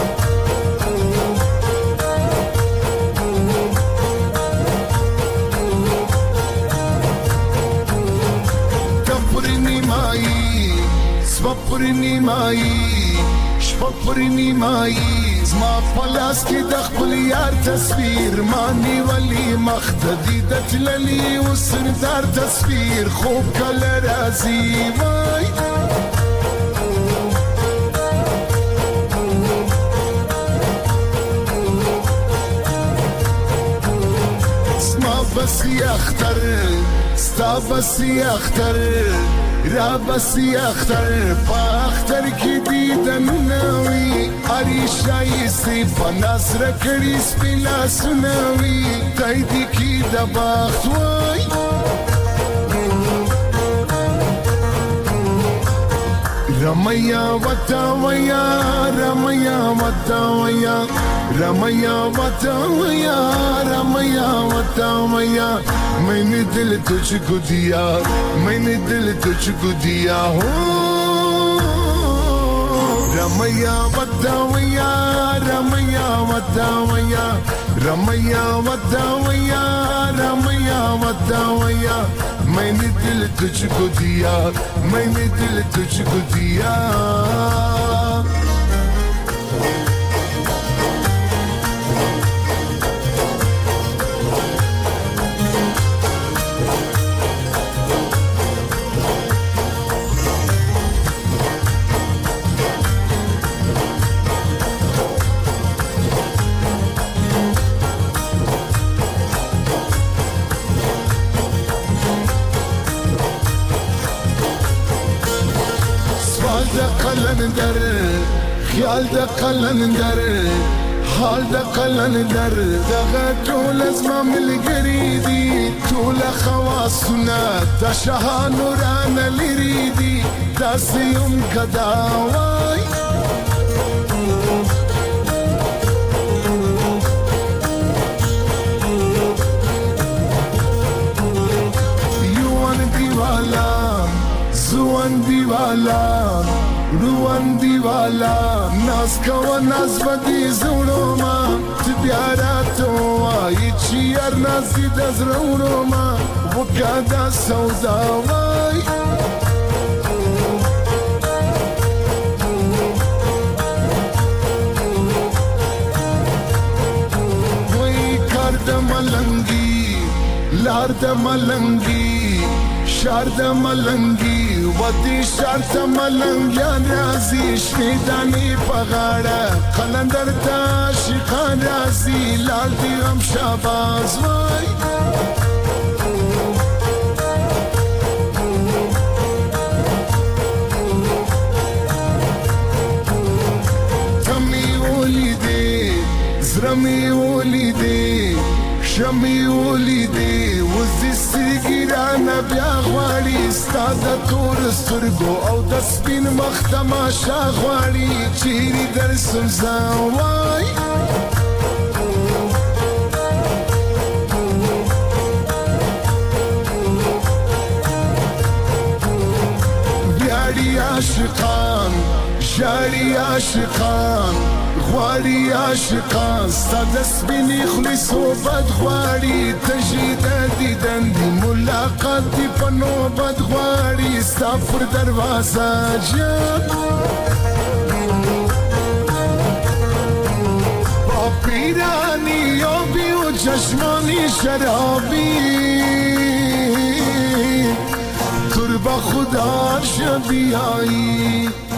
کپرنی مای سپپرنی مای شپپرنی مای زما پلاس کې د خپل یار تصویر مانی ولی مختدی د تللی وسردار تصویر خوب کله راځي وای زما بسی اختر ستا بسی اختر را بسی اختر پا اختر کی دیدن نوی اری شایستی پا نظر کری سپیلا سنوی تایدی کی دباخت وای رمیا وطاویا رمیا وطاویا رمیا وطاویا رمیا وطاویا میں نے دل تجھ کو دیا میں نے دل تجھ کو دیا ہوں رمیا وطاویا رمیا وطاویا رمیا وطاویا رمیا وطاویا میں نے دل تجھ کو دیا میں نے دل تجھ کو دیا قلندر خیال د قلندر حال د قلندر دغه ټول زما ملګری دي ټول خواصونه د شهانو رانه لري دي داسې یم کدا وای یوان دیوالا زوان دیوالا روان دیوالا ناز کوا ناز بدی زورو ما تبیاراتو آئی چیر نازی دزرورو ما وکادا سودا وای وی کار دا ملنگی لار دا ملنگی شار دا ملنگی ودی شرط ملنگیان رازی شنیدانی پغاڑا قلندر تا شیخان رازی لال دی غم شاباز وای تمی اولی دی زرمی اولی دی شمی اولی دی وزی سیگی رانا بیا غواړي ستا د تور سترګو او د سپین مخ تماشا غواړي چیرې درسم زه وای ویاړي عاشقان ژاړي عاشقان غواړي غواړي عاشقان ستا د سپینې خولې صحبت غواړي تږي د دیدن دي ملاقات دي په نوبت غواړي ستا پر دروازه جان با پیرانی یابی و چشمانی شرابی تو با خدا شبیایی